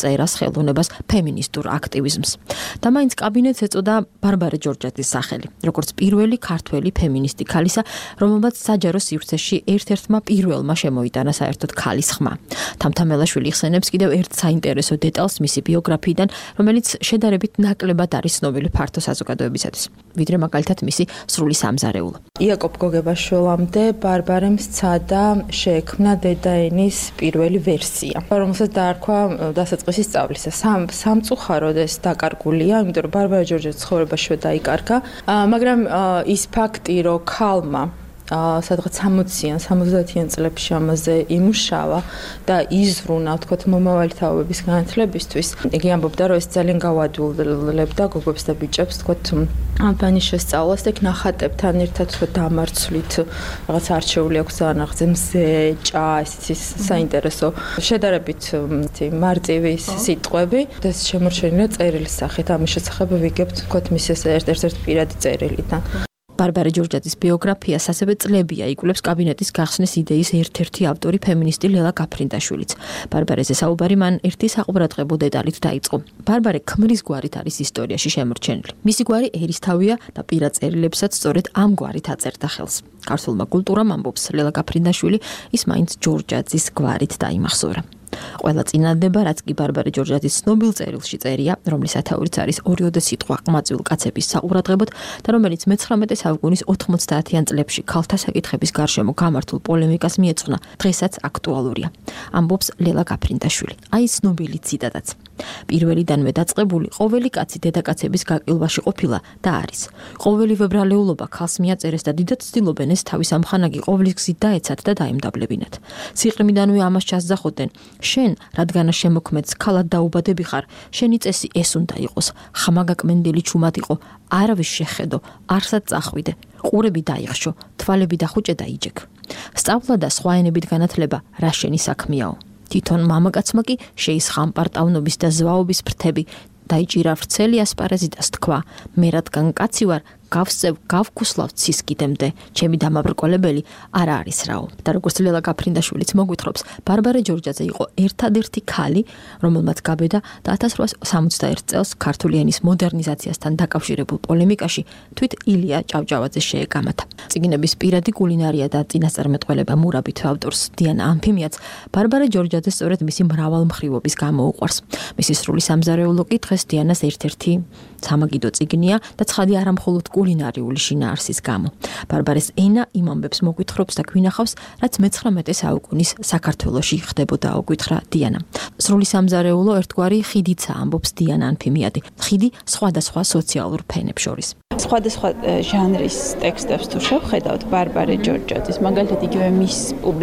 წერას, ხელოვნებას, ფემინისტურ აქტივიზმს. და მაინც კაბინეტს ეწოდა ბარბარე ჯორჯაძის სახელი, როგორც პირველი ქართველი ფემინისტი ქალისა, რომელმაც საჯარო სივრცეში ერთ-ერთმა პირველმა შემოიტანა საერთოდ ქალის ხმა. თამთამელაშვილი იხსენებს კიდევ ერთ საინტერესო დეტალს მისი ბიოგრაფიიდან, რომელიც შედარებით ნაკლებად არის ცნობილი ფართო საზოგადოებისათვის, ვიდრე მაგალითად მისი სრული სამზარეულო. იაკობ გოგებაშვილამდე ბარბარემ სცადა შეექმნა დედაენის პირველი ვერსია, რომელსაც დაარქვა დასაწყისი სწავლისა. სამწუხაროდ ეს დაკარგულია, იმიტომ რომ ბარბარე ჯორჯაძის ცხოვრება შუა დაიკარგა, მაგრამ ის ფაქტი, რომ ქალმა სადღაც 60-იან, 70-იან წლებში ამაზე იმუშავა და იზრუნა, თქოთ, მომავალი თაობების განათლებისთვის. იგი ამბობდა, რომ ეს ძალიან გავადულებდა გოგებს და ბიჭებს, თქოთ, ალბანის შესწავლას და ნახატებთან ერთად თქოთ დამარცვლით რაღაც არჩეული აქვს ანაღზე მზე, ჭა, ეს საინტერესო შედარებით მარტივი სიტყვები და ეს შემორჩენილია წერილის სახით. ამის შესახებ ვიგებთ, თქოთ, მის ეს ერთ-ერთი პირადი წერილიდან. ბარბარე ჯორჯაძის ბიოგრაფიას ასევე წლებია იკვლევს კაბინეტის გახსნის იდეის ერთ-ერთი ავტორი ფემინისტი ლელა გაფრინდაშვილიც. ბარბარეზე საუბარი მან ერთი საყურადღებო დეტალით დაიწყო. ბარბარე ქმრის გვარით არის ისტორიაში შემორჩენილი. მისი გვარი ერისთავია და პირად წერილებსაც სწორედ ამ გვარით აწერდა ხელს. ქართულმა კულტურამ ამბობს ლელა გაფრინდაშვილი, ის მაინც ჯორჯაძის გვარით დაიმახსოვრა. ყველა წინადადება, რაც კი ბარბარე ჯორჯაძის ცნობილ წერილში წერია, რომლის ათაურიც არის ორიოდე სიტყვა ყმაწვილ კაცების საყურადღებოდ და რომელიც მე-19 საუკუნის 90-იან წლებში ქალთა საკითხების გარშემო გამართულ პოლემიკას მიეძღვნა, დღესაც აქტუალურია. ამბობს ლელა გაფრინდაშვილი. აი ცნობილი ციტატაც. პირველიდანვე დაწყებული ყოველი კაცი დედაკაცების გაყილვაში ყოფილა და არის. ყოველი ვებრალეულობა ქალს მიაწერეს და დიდად ცდილობენ ეს თავის ამხანაგი ყოვლის გზით დაეცათ და დაემდაბლებინათ. სიყრმიდანვე ამას ჩასძახოდნენ. შენ, რადგანაც შემოქმედს ქალად დაუბადები ხარ, შენი წესი ეს უნდა იყოს. ხმაგაკმენდილი ჩუმად იყო, არავის შეხედო, არსად წახვიდე, ყურები დაიხშო, თვალები დახუჭე და იჯეკ. სწავლა და სხვა ენებით განათლება რა შენი საქმეაო. თვითონ მამაკაცმა კი შეისხა პარტავნობის და ზვაობის ფრთები, დაიჭირა ვრცელი ასპარეზი და თქვა, მე რადგან კაცი ვარ, გავსწევ, გავგუსლავ ცისკიდემდე, ჩემი დამაბრკოლებელი არა არის რაო. და როგორც ლელა გაფრინდაშვილიც მოგვითხრობს, ბარბარე ჯორჯაძე იყო ერთადერთი ქალი, რომელმაც გაბედა და 1861 წელს ქართული ენის მოდერნიზაციასთან დაკავშირებულ პოლემიკაში თვით ილია ჭავჭავაძე შეეგამათა. წიგნების პირადი კულინარია და წინასწარმეტყველება მურაბით ავტორს დიანა ამფიმიაც ბარბარე ჯორჯაძე სწორედ მისი მრავალმხრივობის გამო უყვარს. მისი სრული სამზარეულო კი დღეს დიანას ერთ-ერთი სამაგიდო წიგნია და ცხადი არა მხოლოდ კულინარიული შინაარსის გამო. ბარბარეს ენა იმ ამბებს მოგვითხრობს და გვინახავს, რაც მე-19 საუკუნის საქართველოში ხდებოდა, უგვითხრა დიანა. სრული სამზარეულო ერთგვარი ხიდიცა, ამბობს დიანა ანფიმიადი. ხიდი სხვადასხვა სოციალურ ფენებს შორის. სხვადასხვა ჟანრის ტექსტებს თუ შევხედავთ ბარბარე ჯორჯაძის, მაგალითად იგივე მის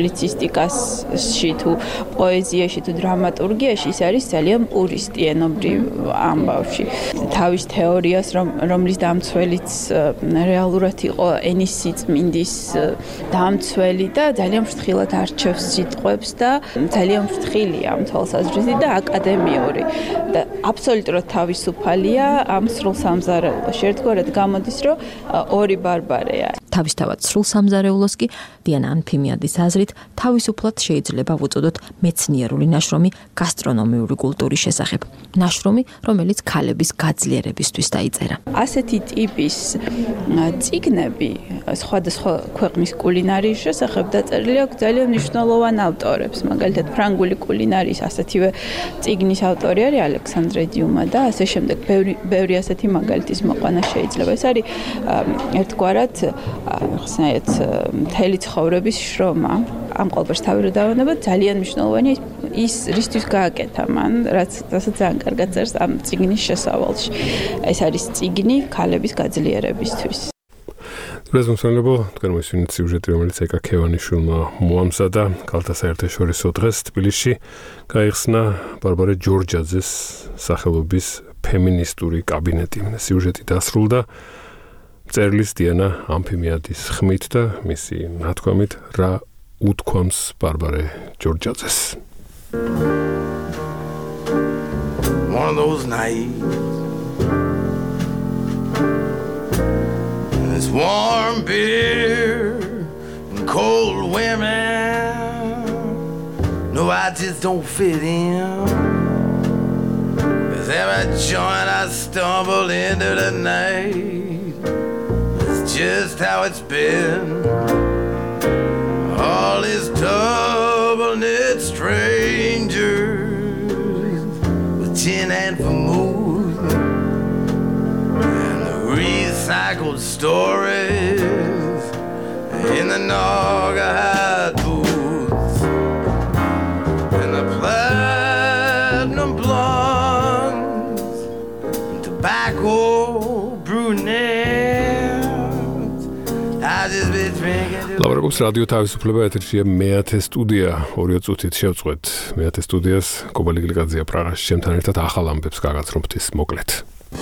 პუბლიცისტიკაში თუ პოეზიაში თუ დრამატურგიაში ის არის ძალიან პურისტი ენობრივ ამბავში. თავის თეორიას, რომლის დამცველიც რეალურად იყო ენის სიწმინდის დამცველი და ძალიან ფრთხილად არჩევს სიტყვებს და ძალიან ფრთხილია ამ თვალსაზრისით და აკადემიური და აბსოლუტურად თავისუფალია ამ სრულ სამზარეულოში. ერთგვარად გამოდის, რომ ორი ბარბარეა. თავისთავად სრულ სამზარეულოს კი დიანა ანფიმიადის აზრით თავისუფლად შეიძლება ვუწოდოთ მეცნიერული ნაშრომი გასტრონომიური კულტურის შესახებ. ნაშრომი, რომელიც ქალების გაძლიერებისთვის დაიწერა. ასეთი ტიპის წიგნები სხვადასხვა ქვეყნის კულინარიის შესახებ დაწერილი აქვს ძალიან მნიშვნელოვან ავტორებს. მაგალითად, ფრანგული კულინარიის ასეთივე წიგნის ავტორი არის ალექსანდრე დიუმა და ასე შემდეგ. ბევრი ასეთი მაგალითის მოყვანა შეიძლება. ეს არის ერთგვარად ხსნაირად მთელი ცხოვრების შრომა. ამ ყოველფერს თავი რა დავანება ძალიან მნიშვნელოვანია ის რისთვის გააკეთა მან, რასაც ძალიან კარგად წერს ამ წიგნის შესავალში. ეს არის წიგნი ქალების გაძლიერებისთვის. პრეზენტებო თქვენ მოსვენით სიუჟეტი, რომელიც ეკა ქევანიშვილმა მოამზადა ქალთა საერთაშორისო დღეს თბილისში გაიხსნა ბარბარე ჯორჯაძეს სახელობის ფემინისტური კაბინეტი. სიუჟეტი დასრულდა წერლის დიანა ამფიმიადის ხმით და მისი ნათქვამით რა უთქვამს ბარბარე ჯორჯაძეს. One of those nights it's warm beer and cold women. No, I just don't fit in. every joint I stumble into tonight. It's just how it's been. All these double-knit strangers with gin and vermouth and the recycled stories in the Naugahyde booths and the platinum blondes and tobacco brunettes. I just be drinking. ლავრაკობს რადიო თავისუფლება ეთერშია მე-10 სტუდია 2 წუთით შევწყვეთ მე-10 სტუდიას კობალი გლიკაძეა პრაღაში ჩემთან ერთად ახალ ამბებს გაგაცნობთ ის მოკლედ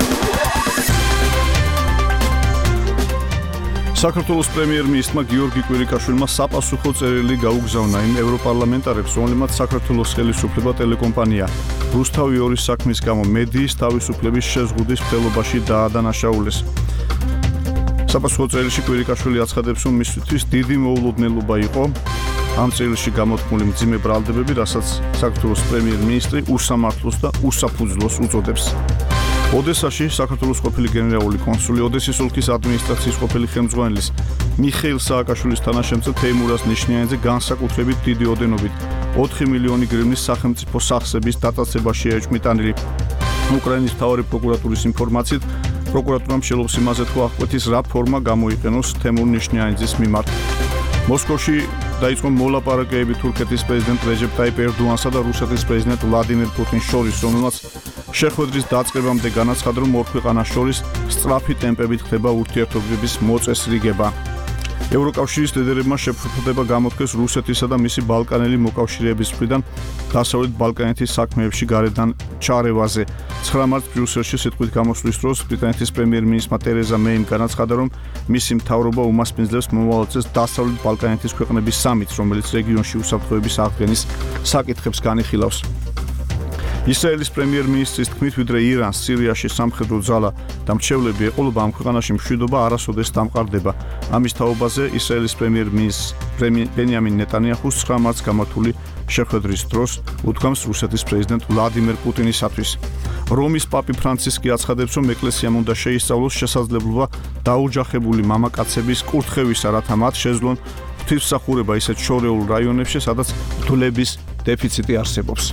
საქართველოს პრემიერ-მინისტრმა გიორგი კვირიკაშვილმა საპასუხო წერილი გაუგზავნა იმ ევროპარლამენტარებს, რომლებმაც საქართველოს ხელისუფლება ტელეკომპანია რუსთავი 2 საქმის გამო მედიის თავისუფლების შეზღუდვის მცდელობაში დაადანაშაულეს. საპასუხო წერილში კვირიკაშვილი აცხადებს, რომ მისთვის დიდი მოულოდნელობა იყო ამ წერილში გამოთქმული მძიმე ბრალდებები, რასაც საქართველოს პრემიერ-მინისტრი უსამართლოს და უსაფუძვლოს უწოდებს. ოდესაში საქართველოს ყოფილი გენერალური კონსული, ოდესის ოლქის ადმინისტრაციის ყოფილი ხელმძღვანელის მიხეილ სააკაშვილის თანაშემწე თეიმურაზ ნიშნიანიძე განსაკუთრებით დიდი ოდენობით 4 მილიონი გრივნის სახელმწიფო სახსების დატაცებაში ეჭვმიტანილი. უკრაინის მთავარი პროკურატურის ინფორმაციით, პროკურატურამ შეძლოს იმაზე თუ აღკვეთის რა ფორმა გამოიყენოს თემურ ნიშნიანიძის მიმართ. მოსკოვში დაიწყო მოლაპარაკებები თურქეთის პრეზიდენტ რეჯეპ ტაიპ ერდოანსა და რუსეთის პრეზიდენტ ვლადიმერ პუტინს შორის, რომელმაც შეხვედრის დაწყებამდე განაცხადა, რომ ორ ქვეყანას შორის სწრაფი ტემპებით ხდება ურთიერთობების მოწესრიგება. ევროკავშირის ლიდერებმა შეფუთება გამოთქვეს რუსეთისა და მისი ბალკანელი მოკავშირეების მხრიდან დასავლეთ ბალკანეთის საქმეებში გარედან ჩარევაზე. 9 მარტს ბრიუსელში სიტყვით გამოსვლის დროს ბრიტანეთის პრემიერ-მინისტრმა ტერეზა მეიმ განაცხადა, რომ მისი მთავრობა უმასპინძლებს მომავალ წელს დასავლეთ ბალკანეთის ქვეყნების სამიტს, რომელიც რეგიონში უსაფრთხოების აღდგენის საკითხებს განიხილავს. ისრაელის პრემიერ-მინისტრის თქმით, ვიდრე ირანს სირიაში სამხედრო ძალა და მრჩევლები ეყოლება, ამ ქვეყანაში მშვიდობა არასოდეს დამყარდება. ამის თაობაზე ისრაელის პრემიერ-მინისტრ ბენიამინ ნეტანიაჰუს 9 მარტს გამართული შეხვედრის დროს უთქვამს რუსეთის პრეზიდენტ ვლადიმერ პუტინისათვის. რომის პაპი ფრანცისკი აცხადებს, რომ ეკლესიამ უნდა შეისწავლოს შესაძლებლობა დაოჯახებული მამაკაცების კურთხევისა, რათა მათ შეძლონ ღვთისმსახურება ისეთ შორეულ რაიონებში, სადაც მღვდლების დეფიციტი არსებობს.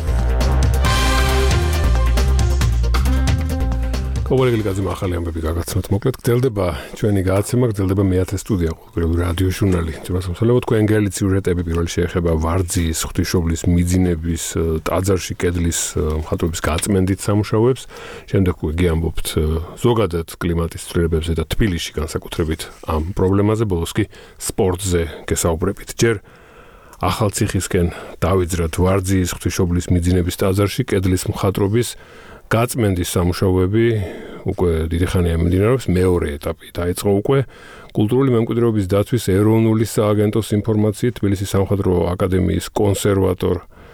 კობალი გლიკაძემ ახალი ამბები გაგაცნობთ მოკლედ გრძელდება ჩვენი გადაცემა გრძელდება მე-10 სტუდია ყოველგვარი რადიო ჟურნალი ძმასამსხმელებო თქვენ გელი სიუჟეტები პირველი შეეხება ვარძიის ღვთისმშობლის მიძინების ტაძარში კედლის მხატვრობის გაწმენდით სამუშაოებს შემდეგ გიამბობთ ზოგადად კლიმატის ცვლილებებზე და თბილისში განსაკუთრებით ამ პრობლემაზე ბოლოს კი სპორტზე გესაუბრებით ჯერ ახალციხისკენ დავიძრათ ვარძიის ღვთისმშობლის მიძინების ტაძარში კედლის მხატვრობის გაწმენდის სამუშაოები უკვე დიდი ხანია მიმდინარეობს, მეორე ეტაპი დაიწყო უკვე. კულტურული მემკვიდრეობის დაცვის ეროვნული სააგენტოს ინფორმაციით, თბილისის სამხატვრო აკადემიის კონსერვატორ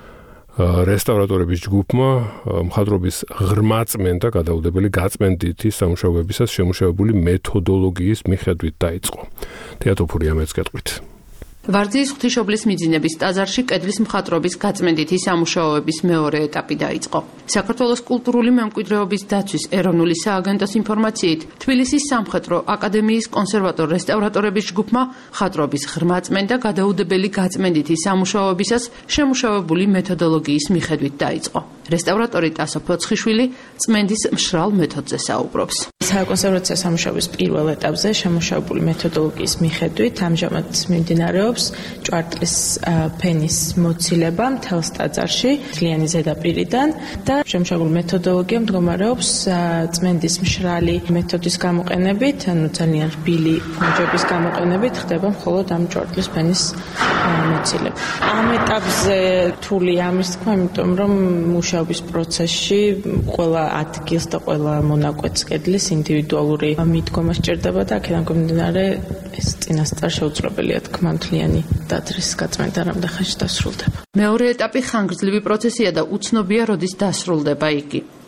რესტავრატორების ჯგუფმა მხატვრობის ღრმა წმენდა გადაუდებელი გაწმენდითი სამუშაოებისას შემუშავებული მეთოდოლოგიის მიხედვით დაიწყო. თეატოფური ამაც გეტყვით. ვარძიის ღვთისმშობლის მიძინების ტაძარში კედლის მხატვრობის გაწმენდითი სამუშაოების მეორე ეტაპი დაიწყო. საქართველოს კულტურული მემკვიდრეობის დაცვის ეროვნული სააგენტოს ინფორმაციით, თბილისის სამხატვრო აკადემიის კონსერვატორ რესტავრატორების ჯგუფმა მხატვრობის ღრმა წმენდა გადაუდებელი გაწმენდითი სამუშაოებისას შემუშავებული მეთოდოლოგიის მიხედვით დაიწყო. რესტავრატორი ტასო ფოცხიშვილი წმენდის მშრალ მეთოდზე საუბრობს. საკონსერვაციო სამუშაოების პირველ ეტაპზე შემუშავებული მეთოდოლოგიის მიხედვით ამჟამად მიმდინარეობს ჭვარტლის ფენის მოცილება მთელს ტაძარში მთლიანი ზედაპირიდან და შემუშავებული მეთოდოლოგია მდგომარეობს წმენდის მშრალი მეთოდის გამოყენებით, ანუ ძალიან რბილი ფუნჯების გამოყენებით ხდება მხოლოდ ამ ჭვარტლის ფენის მოცილება. ამ ეტაპზე რთული ამის თქმა, იმიტომ რომ მუშაობის პროცესში ყველა ადგილს და ყველა მონაკვეთს კედლის ინდივიდუალური მიდგომა სჭირდება და აქედან გამომდინარე ეს წინასწარ შეუძლებელია თქმა მთლიანი ტაძრის გაწმენდა რამდენ ხანში დასრულდება. მეორე ეტაპი ხანგრძლივი პროცესია და უცნობია როდის დასრულდება იგი.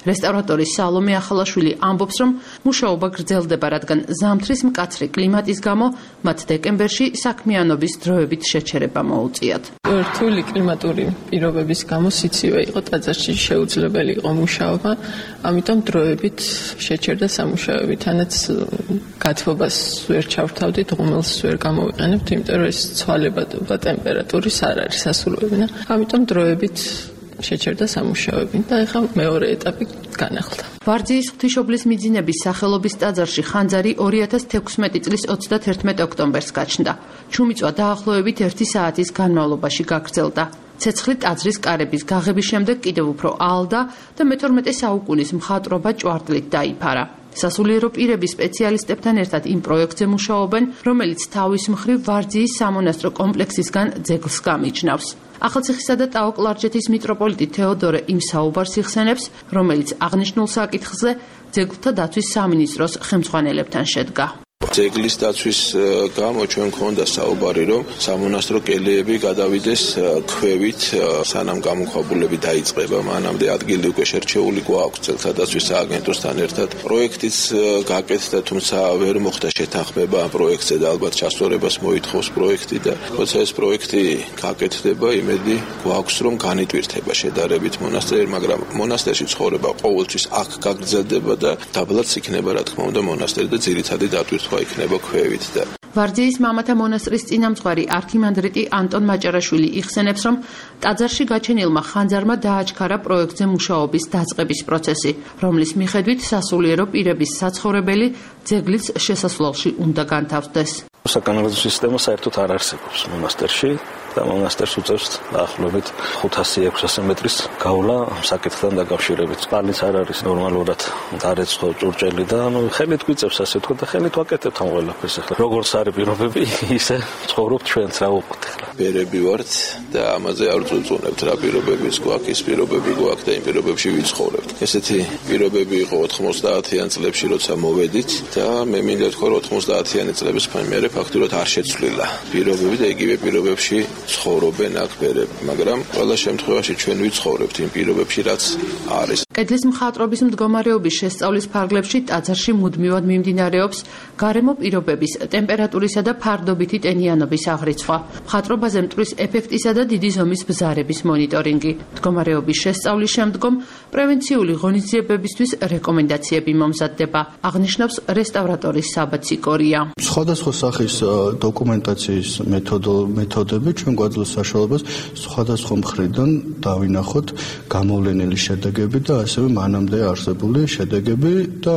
რესტავრატორი სალომე ახალაშვილი ამბობს, რომ მუშაობა გრძელდება, რადგან ზამთრის მკაცრი კლიმატის გამო მათ დეკემბერში საქმიანობის დროებით შეჩერება მოუწიათ. რთული კლიმატური პირობების გამო სიცივე იყო ტაძარში, შეუძლებელი იყო მუშაობა, ამიტომ დროებით შეჩერდა სამუშაოები, თანაც გათბობას ვერ ჩავთავდით, ღუმელს ვერ გამოვიყენებთ, იმიტომ რომ ეს ცვალებადობა ტემპერატურის არ არის სასურვებინა. ამიტომ დროებით შეჩერდა სამუშაოები და ეხლა მეორე ეტაპი განახლდა. ვარძიის ღვთისმშობლის მიძინების სახელობის ტაძარში ხანძარი 2016 წლის 31 ოქტომბერს გაჩნდა. ჩუმიწვა დაახლოებით 1 საათის განმავლობაში გაგრძელდა. ცეცხლი ტაძრის კარების გაღების შემდეგ კიდევ უფრო აალდა და მე-12 საუკუნის მხატვრობა ჭვარტლით დაიფარა. სასულიერო პირები სპეციალისტებთან ერთად იმ პროექტზე მუშაობენ, რომელიც თავის მხრივ ვარძიის სამონასტრო კომპლექსისგან ძეგლს გამიჯნავს. ახალციხისა და ტაო-კლარჯეთის მიტროპოლიტი თეოდორე იმ საუბარს იხსენებს, რომელიც აღნიშნულ საკითხზე ძეგლთა დაცვის სამინისტროს ხელმძღვანელებთან შედგა. ძეგლის დაცვის გამო ჩვენ გქონდა საუბარი, რომ სამონასტრო კელიები გადავიდეს ქვევით, სანამ გამოქვაბულები დაიწყება, მანამდე ადგილი უკვე შერჩეული გვაქვს ძეგლთა დაცვის სააგენტოსთან ერთად. პროექტიც გაკეთდა, თუმცა ვერ მოხდა შეთანხმება ამ პროექტზე და ალბათ ჩასწორებას მოითხოვს პროექტი და როცა ეს პროექტი გაკეთდება, იმედი გვაქვს, რომ განიტვირთება შედარებით მონასტერი, მაგრამ მონასტერში ცხოვრება ყოველთვის აქ გაგრძელდება და დაბლაც იქნება, რა თქმა უნდა, მონასტერი და ძირითადი დატვირთვა იქნება ქვევით და ვარძიის მამათა მონასტრის წინამძღვარი არქიმანდრიტი ანტონ მაჭარაშვილი იხსენებს, რომ ტაძარში გაჩენილმა ხანძარმა დააჩქარა პროექტზე მუშაობის დაწყების პროცესი, რომლის მიხედვით სასულიერო პირების საცხოვრებელი ძეგლის შესასვლელში უნდა განთავსდეს. საკანალიზაციო სისტემა საერთოდ არ არსებობს მონასტერში და მონასტერს უწევს დაახლოებით 500-600 მეტრის გავლა საკითხთან დაკავშირებით. წყალიც არ არის ნორმალურად დარეცხო ჭურჭელი და ხელით გვიწევს ასე თქვა და ხელით ვაკეთებთ ამ ყველაფერს ახლა. როგორც არის პირობები, ისე ცხოვრობთ ჩვენც რა ვუყოთ ახლა. ბერები ვართ და ამაზე არ წუწუნებთ რა პირობებიც გვაქვს, ის პირობები გვაქვს და იმ პირობებში ვიცხოვრებთ. ესეთი პირობები იყო 90-იან წლებში, როცა მოვედით და მე მინდა თქვა, რომ 90-იანი წლების ფამილია ფაქტურად არ შეცვლილა. პირობები და იგივე პირობებში ცხოვრობენ აქ ბერები, მაგრამ ყველა შემთხვევაში ჩვენ ვიცხოვრებთ იმ პირობებში, რაც არის. კედლის მხატვრობის მდგომარეობის შესწავლის ფარგლებში ტაძარში მუდმივად მიმდინარეობს გარემო პირობების, ტემპერატურისა და ფარდობითი ტენიანობის აღრიცხვა. მხატვრობაზე მტვრის ეფექტისა და დიდი ზომის ბზარების მონიტორინგი. მდგომარეობის შესწავლის შემდგომ პრევენციული ღონისძიებებისთვის რეკომენდაციები მომზადდება, აღნიშნავს რესტავრატორის საბა ციკორია. სხვადასხვა სახის დოკუმენტაციის მეთოდები ჩვენ გვაძლევს საშუალებას სხვადასხვა მხრიდან დავინახოთ გამოვლენილი შედეგები და ასევე მანამდე არსებული შედეგები და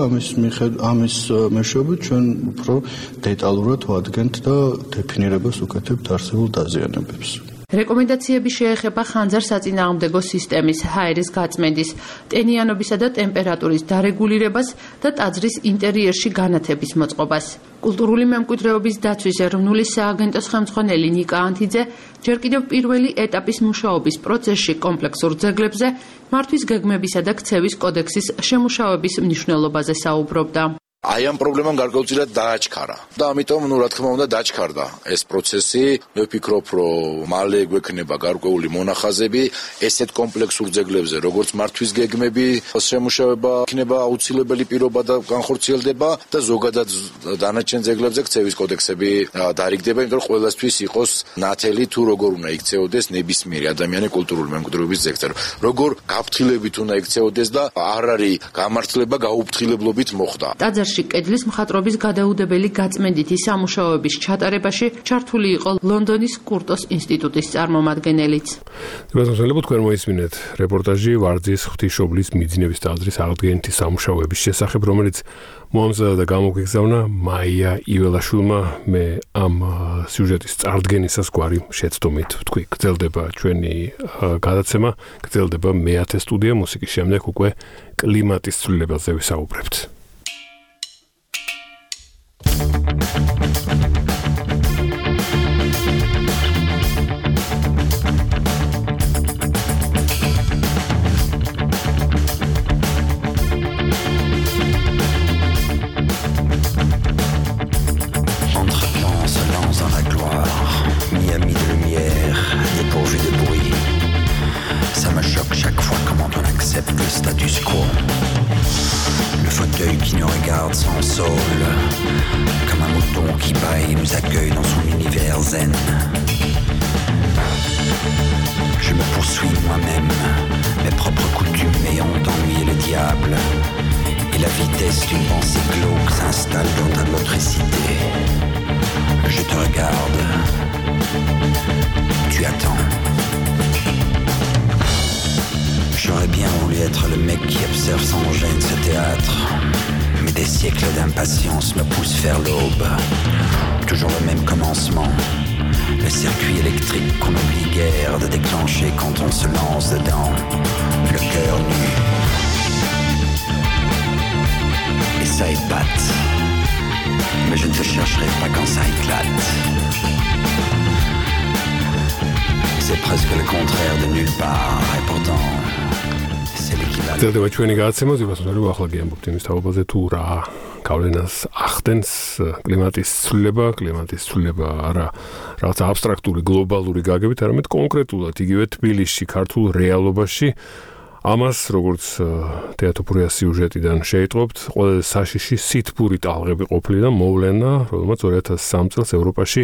ამის მეშვეობით ჩვენ უფრო დეტალურად ვადგენთ და დეფინირებას უკეთებთ არსებულ დაზიანებებს. რეკომენდაციები შეეხება ხანძარ-საწინააღმდეგო სისტემის, ჰაერის გაწმენდის, ტენიანობისა და ტემპერატურის დარეგულირებას და ტაძრის ინტერიერში განათების მოწყობას. კულტურული მემკვიდრეობის დაცვის ეროვნული სააგენტოს ხელმძღვანელი ნიკა ანთიძე ჯერ კიდევ პირველი ეტაპის მუშაობის პროცესში კომპლექსურ ძეგლებზე მართვის გეგმებისა და ქცევის კოდექსის შემუშავების მნიშვნელობაზე საუბრობდა. აი ამ პრობლემამ გარკვეულწილად დააჩქარა და ამიტომ რა თქმა უნდა დაჩქარდა ეს პროცესი. მე ვფიქრობ, რომ მალე გვექნება გარკვეული მონახაზები ესეთ კომპლექსურ ძეგლებზე, როგორც მართვის გეგმები, შემუშავება იქნება აუცილებელი პირობა და განხორციელდება და ზოგადად დანარჩენ ძეგლებზე ქცევის კოდექსები დარიგდება, იმიტომ რომ ყველასთვის იყოს ნათელი თუ როგორ უნდა იქცეოდეს ნებისმიერი ადამიანი კულტურული მემკვიდრეობის ძეგლზე. როგორ გაფრთხილებით უნდა იქცეოდეს და არ არის გამართლება გაუფრთხილებლობით მოხდა. კედლის მხატვრობის გადაუდებელი გაწმენდითი სამუშაოების ჩატარებაში ჩართული იყო ლონდონის კურტოს ინსტიტუტის წარმომადგენელიც. გასაგებია თქვენ მოისმინეთ რეპორტაჟი ვარძიის ღვთისმშობლის მიძინების ტაძრის აღდგენითი სამუშაოების შესახებ, რომელიც მოამზადა და გამოგვიგზავნა მაია იველაშვილმა. მე ამ სიუჟეტის წარდგენისას გვარი შეცდომით ვთქვი, გრძელდება ჩვენი გადაცემა, გრძელდება მე-10 სტუდია მუსიკის შემდეგ უკვე კლიმატის ცვლილებაზე ვისაუბრებთ. Entre-temps se lance dans la gloire, mi-ami de lumière, dépourvu de bruit. Ça me choque chaque fois comment on accepte le status quo. garde son sol. Comme un mouton qui bâille nous accueille dans son univers zen. Je me poursuis moi-même, mes propres coutumes ayant ennuyé le diable. Et la vitesse d'une pensée glauque s'installe dans ta motricité. Je te regarde. Tu attends. J'aurais bien voulu être le mec qui observe sans gêne ce théâtre. Mais des siècles d'impatience me poussent vers l'aube. Toujours le même commencement. Le circuit électrique qu'on oublie guère de déclencher quand on se lance dedans. Le cœur nu. Et ça épate. Mais je ne te chercherai pas quand ça éclate. C'est presque le contraire de nulle part. Et pourtant, c'est l'équivalent. წერდება ჩვენი გადაცემა ზუსტად ახლა გიამბობთ იმის თაობაზე თუ რა გავლენას ახდენს კლიმატის ცვლილება არა რაღაც აბსტრაქტული გლობალური გაგებით, არამედ კონკრეტულად იგივე თბილისში, ქართულ რეალობაში. ამას როგორც თეატოფურიას სიუჟეტიდან შეიტყობთ, ყველაზე საშიში სითბური ტალღები ყოფილი და მოვლენა, რომელმაც 2003 წელს ევროპაში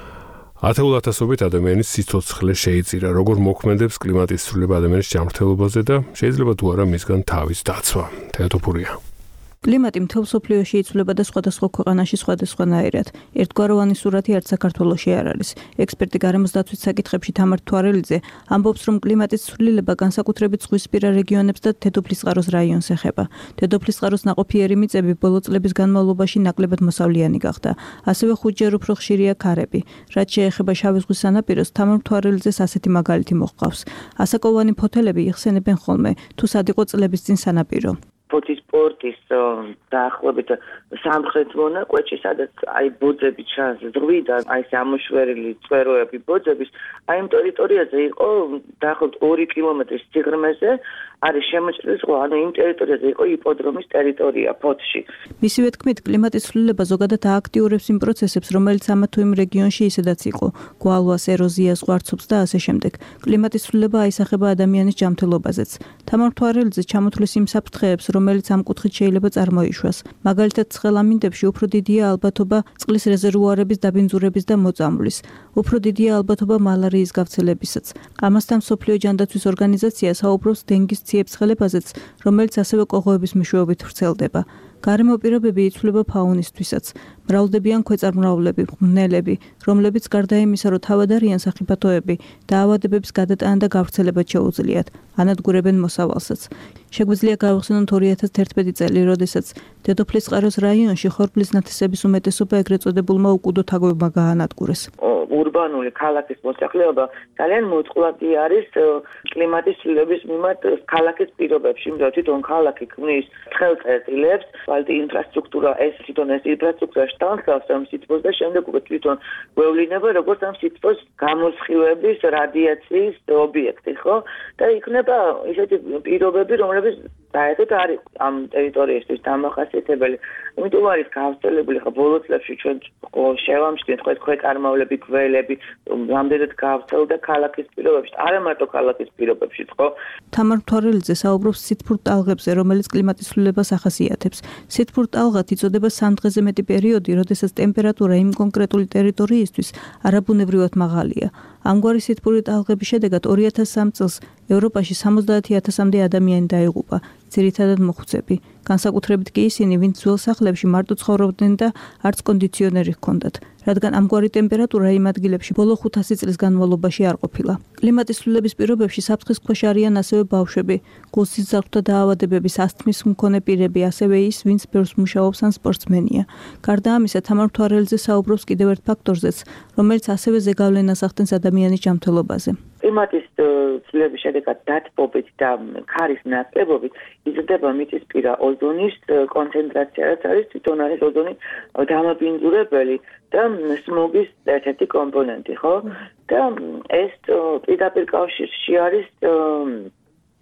10,000-ობით ადამიანის სიცოცხლე შეიწირა. როგორ მოქმედებს კლიმატის ცვლილება ადამიანის ჯანმრთელობაზე და შეიძლება თუ არა მისგან თავის დაცვა. თეატოფურია. კლიმატი მთელ მსოფლიოში იცვლება და სხვადასხვა ქვეყანაში სხვადასხვანაირად. ერთგვაროვანი სურათი არც საქართველოში არ არის. ექსპერტი გარემოს დაცვის საკითხებში თამარ თვარელიძე ამბობს, რომ კლიმატის ცვლილება განსაკუთრებით ზღვისპირა რეგიონებს და დედოფლისწყაროს რაიონს ეხება. დედოფლისწყაროს ნაყოფიერი მიწები ბოლო წლების განმავლობაში ნაკლებად მოსავლიანი გახდა. ასევე ხუთჯერ უფრო ხშირია ქარები. რაც შეეხება შავი ზღვის სანაპიროს, თამარ თვარელიძეს ასეთი მაგალითი მოჰყავს. ასაკოვანი ფოთელები იხსენებენ ხოლმე, თუ სად იყო წლების წინ სანაპირო. ფოთის პორტის დაახლოებით სამხრეთ მონაკვეთში, სადაც აი ბოძები ჩანს ზღვიდან, აი ამოშვერილი წვეროები ბოძების, აი იმ ტერიტორიაზე იყო დაახლოებით 2 კილომეტრის სიღრმეზე არის შემოჭრილი ზღვა, ანუ იმ ტერიტორიაზე იყო იპოდრომის ტერიტორია ფოთში. მისივე თქმით, კლიმატის ცვლილება ზოგადად ააქტიურებს იმ პროცესებს, რომელიც ამა თუ იმ რეგიონში ისედაც იყო, გვალვას, ეროზიას, ღვარცობს და ასე შემდეგ. კლიმატის ცვლილება აისახება ადამიანის ჯანმრთელობაზეც. თამარ თვარელიძე ჩამოთვლის იმ საფრთხეებს, რომელიც ამ კუთხით შეიძლება წარმოიშვას. მაგალითად, ცხელ ამინდებში უფრო დიდია ალბათობა წყლის რეზერვუარების დაბინძურების და მოწამვლის. უფრო დიდია ალბათობა მალარიის გავრცელებისაც. ამასთან მსოფლიო ჯანდაცვის ორგანიზაცია საუბრობს დინგის ციებ-ცხელებაზეც, რომელიც ასევე კოღოების მეშვეობით ვრცელდება. გარემო პირობები იცვლება ფაუნისთვისაც. მრავლდებიან ქვეწარმავლები, მღნელები, რომლებიც გარდა იმისა, რომ თავად არიან სახიფათოები, დაავადებების გადატანა და გავრცელება შეუძლიათ, ანადგურებენ მოსავალსაც. შეგვიძლია გავხსენოთ 2011 წელი, როდესაც დედოფლისწყაროს რაიონში ხორბლის ნათესების უმეტესობა ეგრეთ წოდებულმა უკუდო თაგვებმა გაანადგურეს. ურბანული ქალაქის მოსახლეობა ძალიან მოწყვლადი არის კლიმატის ცვლილების მიმართ ქალაქის პირობებში, იმიტომ თვითონ ქალაქი ქმნის ცხელწერტილებს,ვალტი ინფრასტრუქტურა ეს ინფრასტრუქტურა შტანსავს ამ სითბოს და შემდეგ უკვე თვითონ გვევლინება როგორც ამ სითბოს გამოსხივების რადიაციის ობიექტი, ხო? და იქნება ისეთი პირობები, რომლებიც საერთოდ არის ამ ტერიტორიისთვის დამახასიათებელი. იმიტომ არის გავრცელებული ხო ბოლო წლებში ჩვენ შევამჩნიეთ ხო ქვეწარმავლები, გველები, რამდენად გავრცელდა ქალაქის პირობებში, არა მარტო ქალაქის პირობებში, ხო? თამარ თვარელიძე საუბრობს სითბურ ტალღებზე, რომელიც კლიმატის ცვლილებას ახასიათებს. სითბურ ტალღად იწოდება 3 დღეზე მეტი პერიოდი, როდესაც ტემპერატურა იმ კონკრეტული ტერიტორიისთვის არაბუნებრივად მაღალია. ამგვარი სითბური ტალღების შედეგად 2003 წელს ევროპაში 70,000-მდე ადამიანი დაიღუპა, ძირითადად მოხუცები. განსაკუთრებით კი ისინი, ვინც ძველ სახლებში მარტო ცხოვრობდნენ და არც კონდიციონერი ჰქონდათ, რადგან ამგვარი ტემპერატურა იმ ადგილებში ბოლო 500 წლის განმავლობაში არ ყოფილა. კლიმატის ცვლილების პირობებში საფრთხის ქვეშ არიან ასევე ბავშვები, გულსისძარღვთა დაავადებების, ასთმის მქონე პირები, ასევე ის, ვინც ბევრს მუშაობს ან სპორტსმენია. გარდა ამისა, თამარ თვარელიძე საუბრობს კიდევ ერთ ფაქტორზეც, რომელიც ასევე ზეგავლენას ახდენს ადამიანის ჯანმრთელობაზე. კლიმატის ცვლილების შედეგად დათბობით და ქარის ნაკლებობით იზრდება მიწისპირა ოზონის კონცენტრაცია, რაც არის თვითონ არის ოზონის დამაბინძურებელი და სმოგის ერთ-ერთი კომპონენტი, ხო? და ეს პირდაპირ კავშირში არის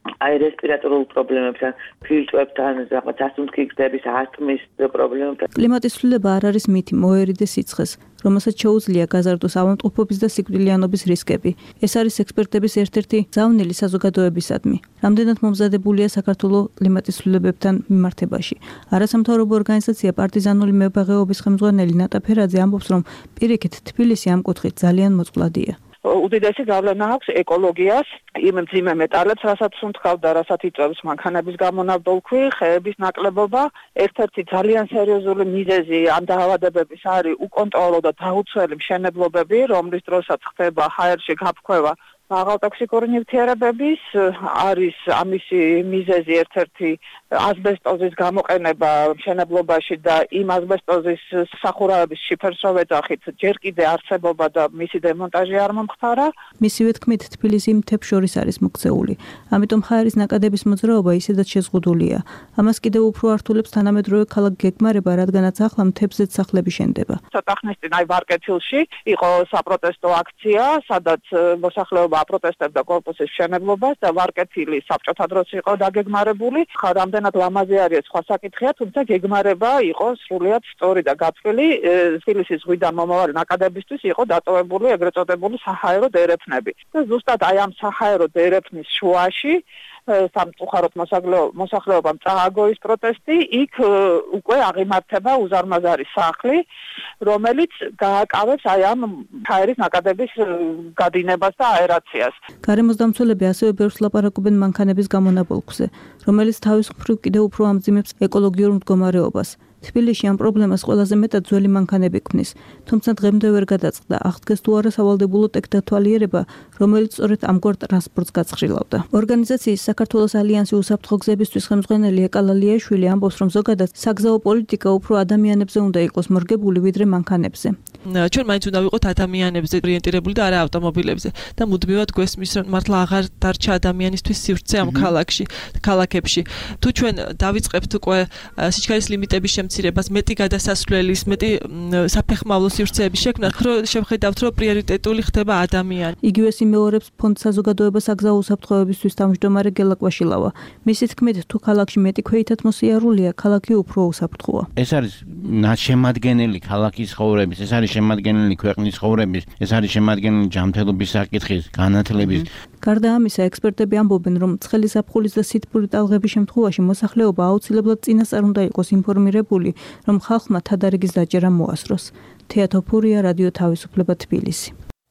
აი რესპირატორულ პრობლემებთან, ფილტვებთან, რაღაც ასუნთქი გზების ათმის პრობლემებთან. კლიმატის ცვლილება არ არის მითი, მოერიდე სიცხეს, რომელსაც შეუძლია გაზარდოს ავადმყოფობის და სიკვდილიანობის რისკები. ეს არის ექსპერტების ერთ-ერთი ძავნილი საზოგადოებისადმი. რამდენად მომზადებულია საქართველოს კლიმატის ცვლილებებთან მიმართებაში. არასამთავრობო ორგანიზაცია პარტიზანული მებაღეობის ხელმძღვანელი ნატა ფერაძე ამბობს, რომ პირიქით თბილისი ამ კუთხით ძალიან მოწყვლადია. უდიდესი გავლენა აქვს ეკოლოგიას, იმ მძიმე მეტალებს, რასაც უნთქავდა, რასაც იწვევს მანქანების გამონაბოლქვი, ხეების ნაკლებობა. ერთ-ერთი ძალიან სერიოზული მიზეზი ამ დაავადებების არის უკონტროლო და დაუცველი მშენებლობები, რომლის დროსაც ხდება ჰაერში გაფრქვევა მაღალტოქსიკური ნივთიერებების, არის ამისი მიზეზი ერთ-ერთი ასბესტოზის გამოყენება მშენებლობაში და იმ ასბესტოზის სახურავების შიფერს რო ვეძახით, ჯერ კიდე არსებობა და მისი დემონტაჟი არ მომხდარა. მისივე თქმით, თბილისი მთებს შორის არის მოქცეული, ამიტომ ჰაერის ნაკადების მოძრაობა ისედაც შეზღუდულია. ამას კიდევ უფრო ართულებს თანამედროვე ქალაქ გეგმარება, რადგანაც ახლა მთებზეც სახლები შენდება. ცოტა ხნის წინ აი ვარკეთილში იყო საპროტესტო აქცია, სადაც მოსახლეობა აპროტესტებდა კორპუსის მშენებლობას და ვარკეთილი საბჭოთა დროს იყო დაგეგმარებული. რამდენად ლამაზი არის სხვა საკითხია, თუმცა გეგმარება იყო სრულიად სწორი და გათვლილი. თბილისის ზღვიდან მომავალი ნაკადებისთვის იყო დატოვებული ეგრეთ წოდებული საჰაერო დერეფნები. და ზუსტად აი ამ საჰაერო დერეფნის შუაში სამწუხაროდ მოსახლეობამ წააგო ის პროტესტი, იქ უკვე აღიმართება უზარმაზარი სახლი, რომელიც გააკავებს აი ამ ჰაერის ნაკადების გადინებას და აერაციას. გარემოს დამცველები ასევე ბევრს ლაპარაკობენ მანქანების გამონაბოლქვზე, რომელიც თავის მხრივ კიდევ უფრო ამძიმებს ეკოლოგიურ მდგომარეობას. თბილისში ამ პრობლემას ყველაზე მეტად ძველი მანქანები ქმნის, თუმცა დღემდე ვერ გადაწყდა. აღდგეს თუ არა სავალდებულო ტექნოლოგიალიერება, რომელიც სწორედ ამგვარ ტრანსპორტს გაწხრილავდა. ორგანიზაციის საქართველოს ალიანსი უსაფრთხო გზებისთვის ხელმძღვანელი ეკალალიაშვილი ამბობს, რომ ზოგადად საგზაო პოლიტიკა უფრო ადამიანებზე უნდა იყოს მორგებული, ვიდრე მანქანებზე. ჩვენ მაინც უნდა ვიყოთ ადამიანებზე ორიენტირებული და არა ავტომობილებზე და მუდმივად გვესმის, რომ მართლა აღარ დარჩა ადამიანისთვის სივრცე ამ ქალაქებში. თუ ჩვენ დავიწყებთ უკვე სიჩქარის ლიმიტების შემცირებას, მეტი გადასასვლელის, მეტი საფეხმავლო სივრცეების შექმნა, შევხედავთ, რომ პრიორიტეტული ხდება ადამიანი. იგივე იმეორებს ფონდ საზოგადოება საგზაო უსაფრთხოებისთვის თავმჯდომარე გელა კვაშილავა. მისი თქმით, თუ ქალაქში მეტი ქვეითად მოსიარულია, ქალაქი უფრო უსაფრთხოა. ეს არის შემადგენელი ქალაქის ცხოვრების, ეს არის შემადგენელი ქვეყნის ცხოვრების, ეს არის შემადგენელი ჯანმრთელობის საკითხის, განათლების. გარდა ამისა, ექსპერტები ამბობენ, რომ ცხელი ზაფხულის და სითბური ტალღების შემთხვევაში მოსახლეობა აუცილებლად წინასწარ უნდა იყოს ინფორმირებული, რომ ხალხმა თადარიგის დაჭერა მოასწროს. თეატოფურია, რადიო თავისუფლება, თბილისი.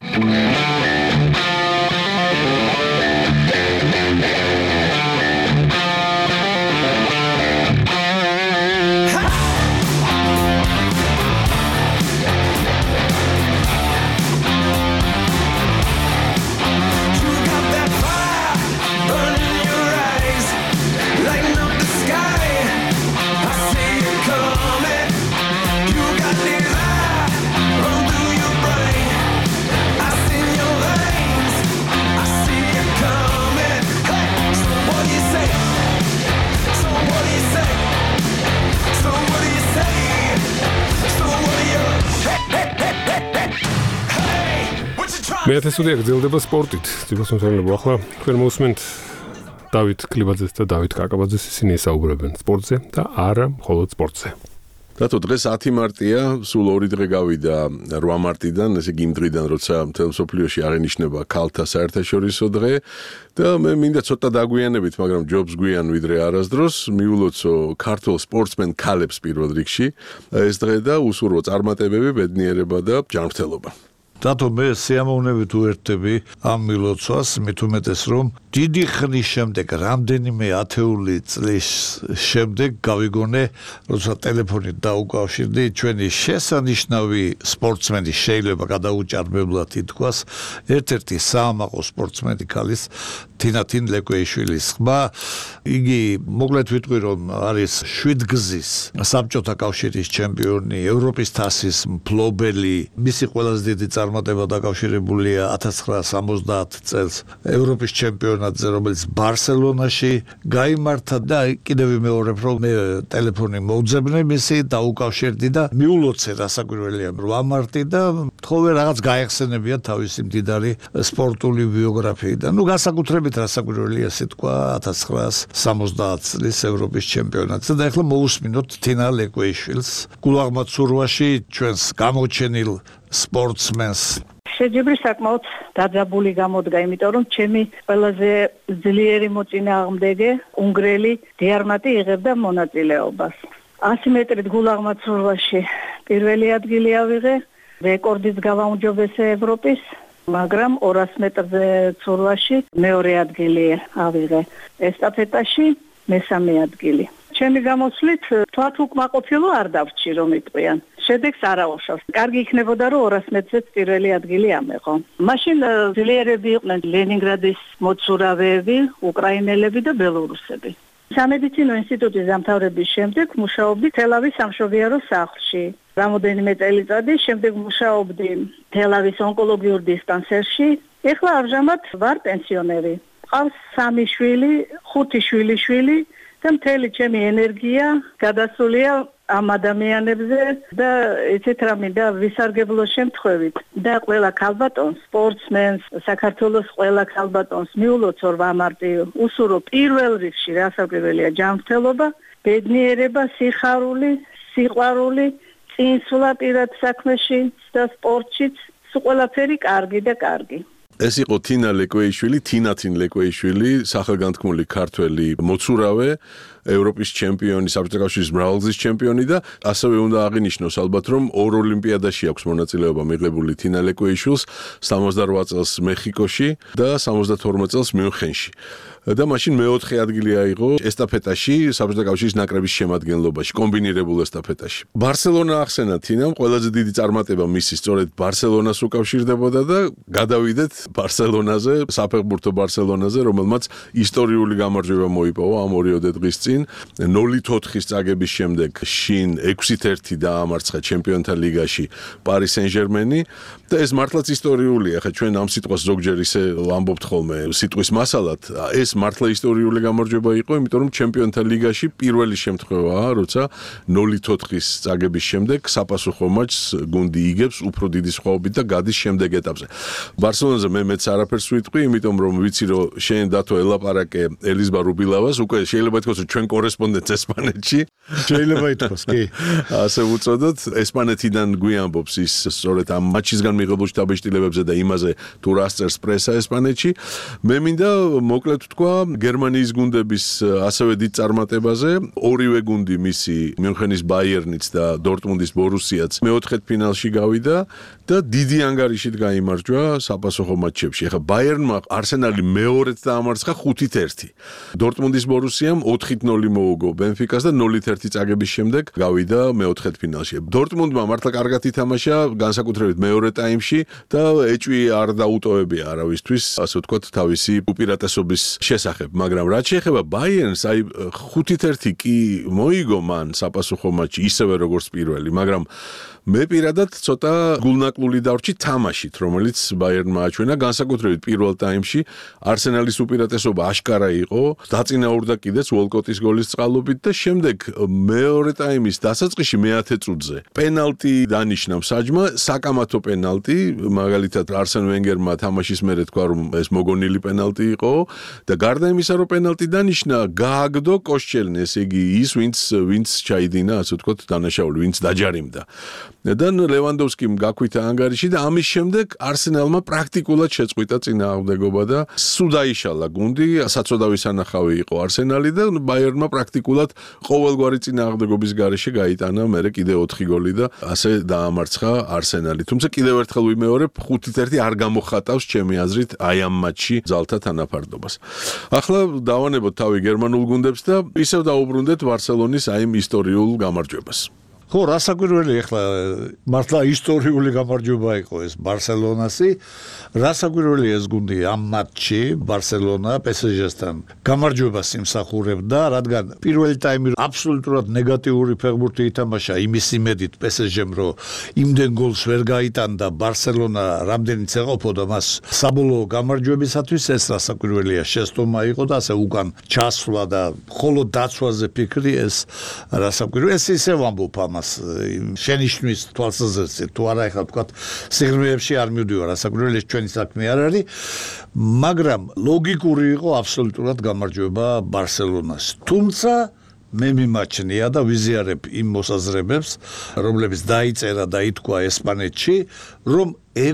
მეათე სტუდია გრძელდება სპორტით. ძიბასმსახურებო ახლა თქვენ მოусმენთ დავით კლებაძეს და დავით კაკაბაძეს, ისინი საუბრობენ სპორტზე და არა მხოლოდ სპორტზე. რატო დღეს 10 მარტია, სულ 2 დღე გავიდა 8 მარტიდან, ესე იგი იმ დღიდან, როცა მთელ მსოფლიოში აღინიშნება ქალთა საერთაშორისო დღე და მე მინდა ცოტა დაგვიანებით, მაგრამ ჯობს გვიან ვიდრე არასდროს, მიულოცო ქართულ სპორტსმენ ქალებს პირველ რიგში ეს დღე და უსურვო წარმატებები, ბედნიერება და ჯანმრთელობა. რატო მე სიამოვნებით უერთდები ამ მილოცვას, მით უმეტეს რომ დიდი ხნის შემდეგ, რამდენიმე ათეული წლის შემდეგ გავიგონე, როცა ტელეფონით დაუკავშირდი ჩვენი შესანიშნავი სპორტსმენი, შეიძლება გადაუჭარბებლად ითქვას, ერთ-ერთი საამაყო სპორტსმენი ქალის თინათინ ლეკვეიშვილის ხმა. იგი მოკლედ ვიტყვი, რომ არის 7 გზის საბჭოთა კავშირის ჩემპიონი, ევროპის თასის მფლობელი, მისი ყველაზე დიდი წარმატება დაკავშირებულია 1970 წელს ევროპის ჩემპიონატზე, რომელიც ბარსელონაში გაიმართა და კიდევ ვიმეორებ, რომ მე ტელეფონი მოვძებნე მისი და უკავშირდი და მიულოცე რასაკვირველია 8 მარტი და თხოვე რაღაც გაეხსენებია თავისი მდიდარი სპორტული ბიოგრაფიიდან. განსაკუთრებით რასაკვირველია სიტყვა 1970 წლის ევროპის ჩემპიონატზე და ეხლა მოусმინოთ თინა ლეკვეიშვილს გულაღმაცურვაში ჩვენს გამოჩენილ სპორტსმენს. შეჯიბრი საკმაოდ დაძაბული გამოდგა, იმიტომ რომ ჩემი ყველაზე ძლიერი მოწინააღმდეგე უნგრელი დიარმატი იღებდა მონაწილეობას. 100 მეტრით გულაღმაცურვაში პირველი ადგილი ავიღე, რეკორდის გავაუმჯობესე ევროპის, მაგრამ 200 მეტრზე ცურვაში მეორე ადგილი ავიღე. ესტაფეტაში მესამე ადგილი. ჩემი გამოსვლით თვათ უკმაყოფილო არ დავრჩი რომ იტყვიან. შედეგს არ აუშავს. კარგი იქნებოდა რომ 200 მეტრზეც პირველი ადგილი ამეღო. მაშინ ძლიერები იყვნენ ლენინგრადის მოცურავეები, უკრაინელები და ბელორუსები. სამედიცინო ინსტიტუტის დამთავრების შემდეგ მუშაობდი თელავის სამშობიარო სახლში. რამოდენიმე წელიწადი შემდეგ მუშაობდი თელავის ონკოლოგიურ დისპანსერში. ეხლა ამჟამად ვარ პენსიონერი. ყავს 3 შვილი, 5 შვილიშვილი და მთელი ჩემი ენერგია გადასულია ამ ადამიანებზე და ესეთ რამე და ვისარგებლო შემთხვევით და ყველა ქალბატონს, სპორტსმენს, საქართველოს ყველა ქალბატონს მიულოცო 8 მარტი უსურო პირველ რიგში რასაკვირველია ჯანმრთელობა, ბედნიერება, სიხარული, სიყვარული, წინსვლა პირად საქმეში და სპორტშიც, ყველაფერი კარგი და კარგი. ეს იყო თინა ლეკვეიშვილი, თინათინ ლეკვეიშვილი, სახელგანთქმული ქართველი მოცურავე, ევროპის ჩემპიონი, საბჭოთა კავშირის მრავალგზის ჩემპიონი და ასევე უნდა აღინიშნოს ალბათ, რომ ორ ოლიმპიადაში აქვს მონაწილეობა მიღებული თინა ლეკვეიშვილს, 78 წელს მეხიკოში და 72 წელს მიუნხენში. და მაშინ მეოთხე ადგილი აიღო ესტაფეტაში, საბჭოთა კავშირის ნაკრების შემადგენლობაში, კომბინირებულ ესტაფეტაში. ბარსელონა ახსენა თინამ, ყველაზე დიდი წარმატება მისი სწორედ ბარსელონას უკავშირდებოდა და გადავიდეთ ბარსელონაზე, საფეხბურთო ბარსელონაზე, რომელმაც ისტორიული გამარჯვება მოიპოვა ამ 2 დღის წინ. 0-4-ის წაგების შემდეგ შინ 6-1 დაამარცხა ჩემპიონთა ლიგაში პარი სენ-ჟერმენი და ეს მართლაც ისტორიულია. ხა ჩვენ ამ სიტყვას ზოგჯერ ისე ვამბობთ ხოლმე სიტყვის მასალად. ეს მართლა ისტორიული გამარჯვება იყო, იმიტომ რომ ჩემპიონთა ლიგაში პირველი შემთხვევაა, როცა 0-4-ის წაგების შემდეგ საპასუხო მატჩს გუნდი იგებს უფრო დიდი სხვაობით და გადის შემდეგ ეტაპზე. ბარსელონაზე მეც არაფერს ვიტყვი, იმიტომ რომ ვიცი რომ შენ დათო ელაპარაკე ელიზბა რუბილავას, უკვე შეიძლება ითქვას რომ ჩვენ კორესპონდენტს ესპანეთში. შეიძლება ითქვას, კი. ასე უწოდოთ, ესპანეთიდან გვიამბობს ის სწორედ ამ მატჩისგან მიღებულ შტაბეშტილებებზე და იმაზე თუ რას წერს პრესა ესპანეთში. მე მინდა მოკლედ თქვა გერმანიის გუნდების ასევე დიდ წარმატებაზე. ორივე გუნდი მისი მიუნხენის ბაიერნიც და დორტმუნდის ბორუსიაც მეოთხედფინალში გავიდა და დიდი ანგარიშით გაიმარჯვა საპასუხო მატჩებში. ახლა ბაიერნმა არსენალი მეორედ დაამარცხა 5-1. დორტმუნდის ბორუსიამ 4-0 მოუგო ბენფიკას და 0-1 წაგების შემდეგ გავიდა მეოთხედფინალში. დორტმუნდმა მართლა კარგად ითამაშა, განსაკუთრებით მეორე ტაიმში და ეჭვი არ დაუტოვებია არავისთვის, ასე ვთქვათ, თავისი უპირატესობის შესახებ, მაგრამ რაც შეეხება ბაიერნს, აი 5-1 კი მოიგო მან საპასუხო მატჩი ისევე როგორც პირველი, მაგრამ მე პირადად ცოტა გულნაკლული დავრჩი თამაშით, რომელიც ბაიერნმა აჩვენა, განსაკუთრებით პირველ ტაიმში არსენალის უპირატესობა აშკარა იყო, დაწინაურდა კიდეც უოლკოტის გოლის წყალობით და შემდეგ მეორე ტაიმის დასაწყისში მე-10 წუთზე პენალტი დანიშნა მსაჯმა, საკამათო პენალტი, მაგალითად არსენ ვენგერმა თამაშის მერე თქვა რომ ეს მოგონილი პენალტი იყო და გარდა იმისა რომ პენალტი დანიშნა, გააგდო კოშჩელნი, ესე იგი ის ვინც ჩაიდინა, ასე ვთქვათ, დანაშაული, ვინც დაჯარიმდა. და ლევანდოვსკიმ გაქვითა ანგარიში და ამის შემდეგ არსენალმა პრაქტიკულად შეწყვიტა წინააღმდეგობა და სულ დაიშალა გუნდი, საწოდავის სანახავი იყო არსენალი და ბაიერნმა პრაქტიკულად ყოველგვარი წინააღმდეგობის გარეშე გაიტანა მერე კიდე 4 გოლი და ასე დაამარცხა არსენალი. თუმცა კიდევ ერთხელ ვიმეორებ, 5-1 არ გამოხატავს ჩემი აზრით აი ამ მატჩში ძალთა თანაფარდობას. ახლა დავანებოთ თავი გერმანულ გუნდებს და ისევ დაუბრუნდეთ ბარსელონის აი იმ ისტორიულ გამარჯვებას. ხო, რასაკვირველი ახლა მართლა ისტორიული გამარჯვება იყო ეს ბარსელონასი. რასაკვირველი ეს გუნდი ამ მატჩში ბარსელონა PSG-სთან გამარჯვებას იმსახურებდა, რადგან პირველი ტაიმი აბსოლუტურად ნეგატიური ფეხბურთი ითამაშა იმის იმედით PSG-მ, რომ იმდენ გოლს ვერ გაიტანდა ბარსელონა, რამდენიც ეყოფოდა მას საბოლოო გამარჯვებისათვის. ეს რასაკვირველია, შეცდომა იყო და ასე უკან ჩასვლა და მხოლოდ დაცვაზე ფიქრი ეს რასაკვირველი. ეს ისევ ვამბობ ამას შენიშვნის თვალსაზრისით, თუ არა ეხლა ვთქვათ სიღრმეებში არ მივდივარ, რასაკვირველი ეს ჩვენი საქმე არ არის, მაგრამ ლოგიკური იყო აბსოლუტურად გამარჯვება ბარსელონას. თუმცა მე მიმაჩნია და ვიზიარებ იმ მოსაზრებებს, რომლებიც დაიწერა და ითქვა ესპანეთში, რომ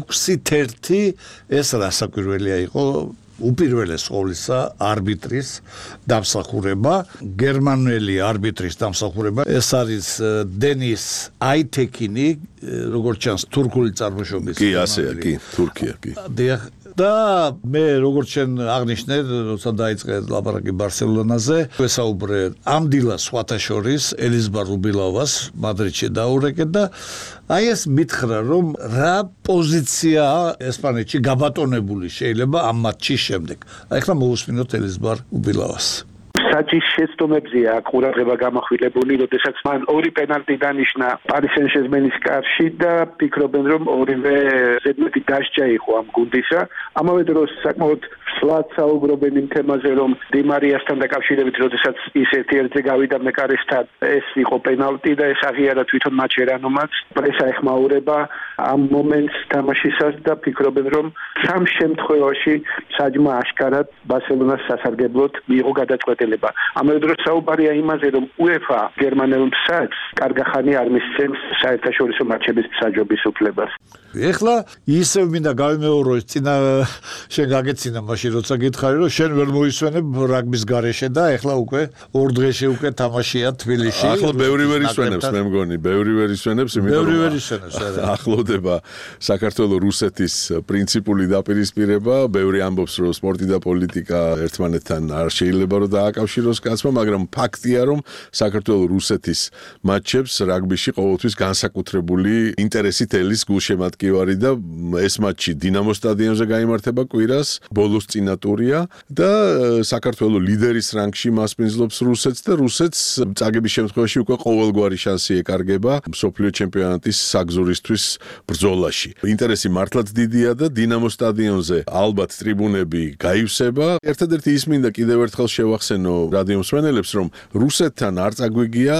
6-1 ეს რასაკვირველია იყო უპირველეს ყოვლისა არბიტრის დამსახურება, გერმანელი არბიტრის დამსახურება. ეს არის დენის აითეკინი, როგორც ჩანს, თურქული წარმოშობის. კი, ასეა, კი, თურქია, კი. და მე როგორც შენ აღნიშნე, როცა დაიწყე ლაპარაკი ბარსელონაზე, ვესაუბრე ამ დილას სხვათა შორის ელიზბარ რუბილოვას მადრიდში დაურეკე და აი ეს მითხრა, რომ რა პოზიციაა ესპანეთში გაბატონებული შეიძლება ამ მატჩის შემდეგ. აი ახლა მოვუსმინოთ ელიზბარ რუბილოვას. საჭის შეცდომებზეა ყურადღება გამახვილებული, როდესაც მან 2 პენალტი დანიშნა პარის სენ-ჟერმენის კარში და ფიქრობენ, რომ ორივე ზედმეტი დასჯა იყო ამ გუნდისა. ამავე დროს საკმაოდ სლად საუბრობენ იმ თემაზე, რომ დი მარიასთან დაკავშირებით, როდესაც ის ერთ-ერთზე გავიდა მეკარესთან, ეს იყო პენალტი და ეს აღიარა თვითონ მაჩერანომაც. პრესა ეხმაურება ამ მომენტს თამაშისას და ფიქრობენ, რომ სამ შემთხვევაში საჯმა აშკარად ბარსელონას სასარგებლოდ მიიღო გადაწყვეტილება. ამავე დროს საუბარია იმაზე, რომ UEFA გერმანელ მსაჯს კარგახანი არ მისცემს საერთაშორისო მატჩების მსაჯობის უფლებას. ეხლა ისევ მინდა გავიმეორო ეს წინა შენ გაგეცინა მაშინ როცა გითხარი რომ შენ ვერ მოისვენებ რაგბის გარეშე და ეხლა უკვე 2 დღეში უკვე თამაშია თბილისში. ახლა ბევრი ვერ ისვენებს მე მგონი, ბევრი ვერ ისვენებს, იმიტომ რომ ახლოვდება საქართველოს რუსეთის პრინციპული დაპირისპირება, ბევრი ამბობს რომ სპორტი და პოლიტიკა ერთმანეთთან არ შეიძლება რომ დააკავშიროს კაცმა, მაგრამ ფაქტია რომ საქართველოს რუსეთის მატჩებს რაგბიში ყოველთვის განსაკუთრებული ინტერესით ელის გულშემატკივარი და ეს მატჩი დინამოს სტადიონზე გაიმართება კვირას, ბოლოს წინა ტურია და საქართველოს ლიდერის რანგში მასპინძლობს რუსეთს და რუსეთს წაგების შემთხვევაში უკვე ყოველგვარი შანსი ეკარგება მსოფლიო ჩემპიონატის საგზურისთვის ბრძოლაში. ინტერესი მართლაც დიდია და დინამოს სტადიონზე ალბათ ტრიბუნები გაივსება. ერთადერთი ის მინდა კიდევ ერთხელ შევახსენო რადიო მსმენელებს, რომ რუსეთთან არ წაგვიგია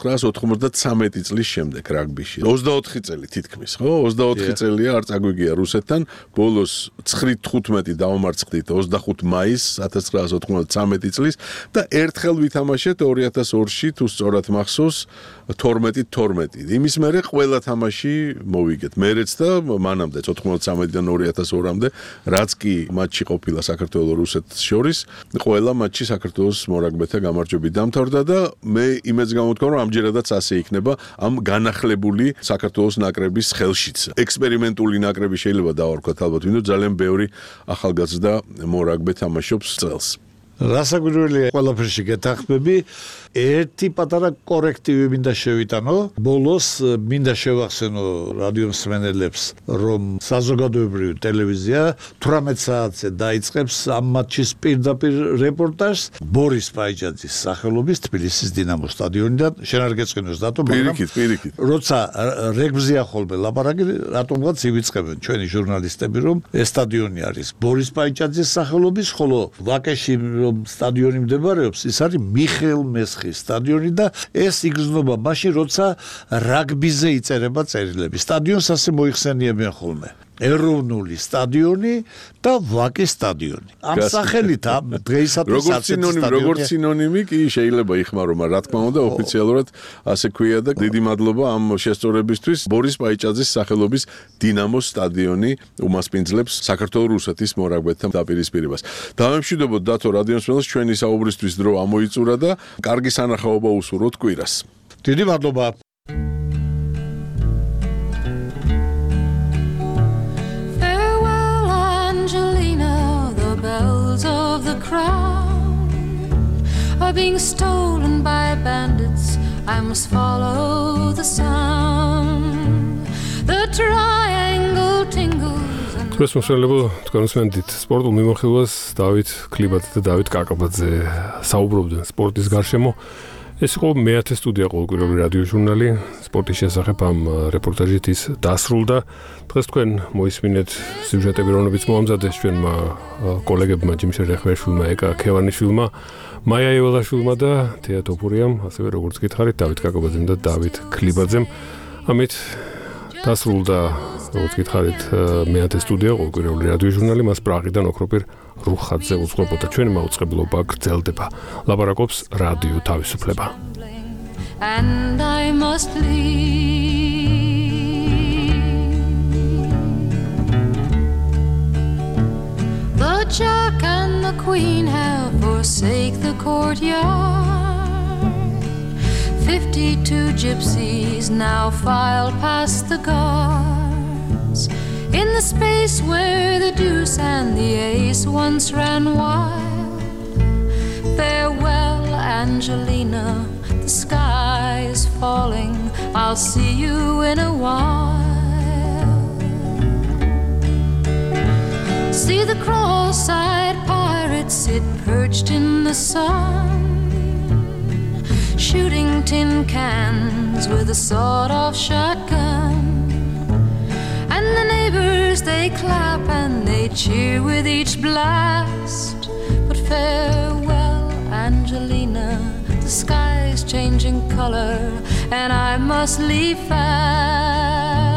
1993 წლის შემდეგ რაგბიში. 24 წელი თითქმის, ხო? 24 წელია არ წაგვიგია რუსეთთან. ბოლოს 9-15 დავამარცხდით 25 მაისს 1993 წლის და ერთხელ ვითამაშეთ 2002-ში თუ სწორად მახსოვს 12-12. იმის მერე ყველა თამაში მოვიგეთ. მერეც და მანამდე 93-დან 2002-მდე, რაც კი მატჩი ყოფილა საქართველოს რუსეთს შორის, ყველა მატჩი საქართველოს მორაგბეთა გამარჯვებით დამთავრდა და მე იმედს გამოთქვა, რომ ამჯერადაც ასე იქნება ამ განახლებული საქართველოს ნაკრების ხელშიც. ექსპერიმენტული ნაკრები შეიძლება დავარქვათ ალბათ, ვინდო ძალიან ბევრი ახალგაზრდა მორაგბე თამაშობს წელს. რასაკვირველია ყველაფერში გეთახმები. ერთი პატარა კორექტივი მინდა შევიტანო. ბოლოს მინდა შევახსენო რადიო მსმენელებს, რომ საზოგადოებრივი ტელევიზია 18 საათზე დაიწყებს ამ მატჩის პირდაპირ რეპორტაჟს ბორის პაიჯაძის სახელობის თბილისის დინამოს სტადიონიდან. შენ არ გეწყინოს დატო, მაგრამ პირიქით. როცა რეგბზია ხოლმე ლაპარაკი, რატომღაც ივიწყებენ ჩვენი ჟურნალისტები, რომ ეს სტადიონი არის ბორის პაიჯაძის სახელობის, ხოლო ვაკეში სტადიონი მდებარეობს, ის არის მიხეილ მესხის სტადიონი და ეს იგრძნობა მაშინ, როცა რაგბიზე იწერება წერილები. სტადიონს ასე მოიხსენიებენ ხოლმე. ეროვნული სტადიონი და ვაკის სტადიონი. ამ სახელით დღეისათვის როგორც სინონიმი კი შეიძლება იხმარო, მაგრამ რა თქმა უნდა ოფიციალურად ასე ქვია და დიდი მადლობა ამ შესწორებისთვის. ბორის პაიჭაძის სახელობის დინამოს სტადიონი უმასპინძლებს საქართველოს რუსეთის მორაგბეთა დაპირისპირებას. დავემშვიდობოთ დათო რადიო მსმენელს, ჩვენი საუბრისთვის დრო ამოიწურა და კარგი სანახაობა უსურვოთ კვირას. დიდი მადლობა. Of the crown are being stolen by bandits, I must follow the sound. The triangle tingles and Თქვენს მოსვენებელ თქვენსმენდით სპორტულ მიმოხილვას დავით ქლიბაძე და დავით კაკაბაძე საუბრობდნენ სპორტის გარშემო. ეს იყო მე-10 სტუდია ყოველკვირეული რადიო ჟურნალი სპორტის შესახებ ამ რეპორტაჟით ის დასრულდა. დღეს თქვენ მოისმინეთ სიუჟეტები, რომლებიც მოამზადეს ჩვენმა კოლეგებმა ჯიმშე რეხმერშვილმა, ეკა ქევანიშვილმა, მაია ეველაშვილმა და თეა თოფურიამ, ასევე როგორც გითხარით, დავით კაკაბაძემ და დავით ქლიბაძემ. ამით დასრულდა როგორც გითხარით მე-10 სტუდია ყოველკვირეული რადიო ჟურნალი, მას პრაღიდან ოქროპირ რუხაძე უძღვებოდა. ჩვენი მაუწყებლობა გრძელდება. ლაპარაკობს რადიო თავისუფლება. And I must leave. The Jack and the Queen have forsake the courtyard. 52 gypsies now file past the guards. In the space where the deuce and the ace once ran wild. Farewell, Angelina, the sky is falling. I'll see you in a while. See the cross-eyed pirate sit perched in the sun, shooting tin cans with a sawed-off shotgun. And the neighbors, they clap and they cheer with each blast. But farewell, Angelina, the sky's changing color and I must leave fast.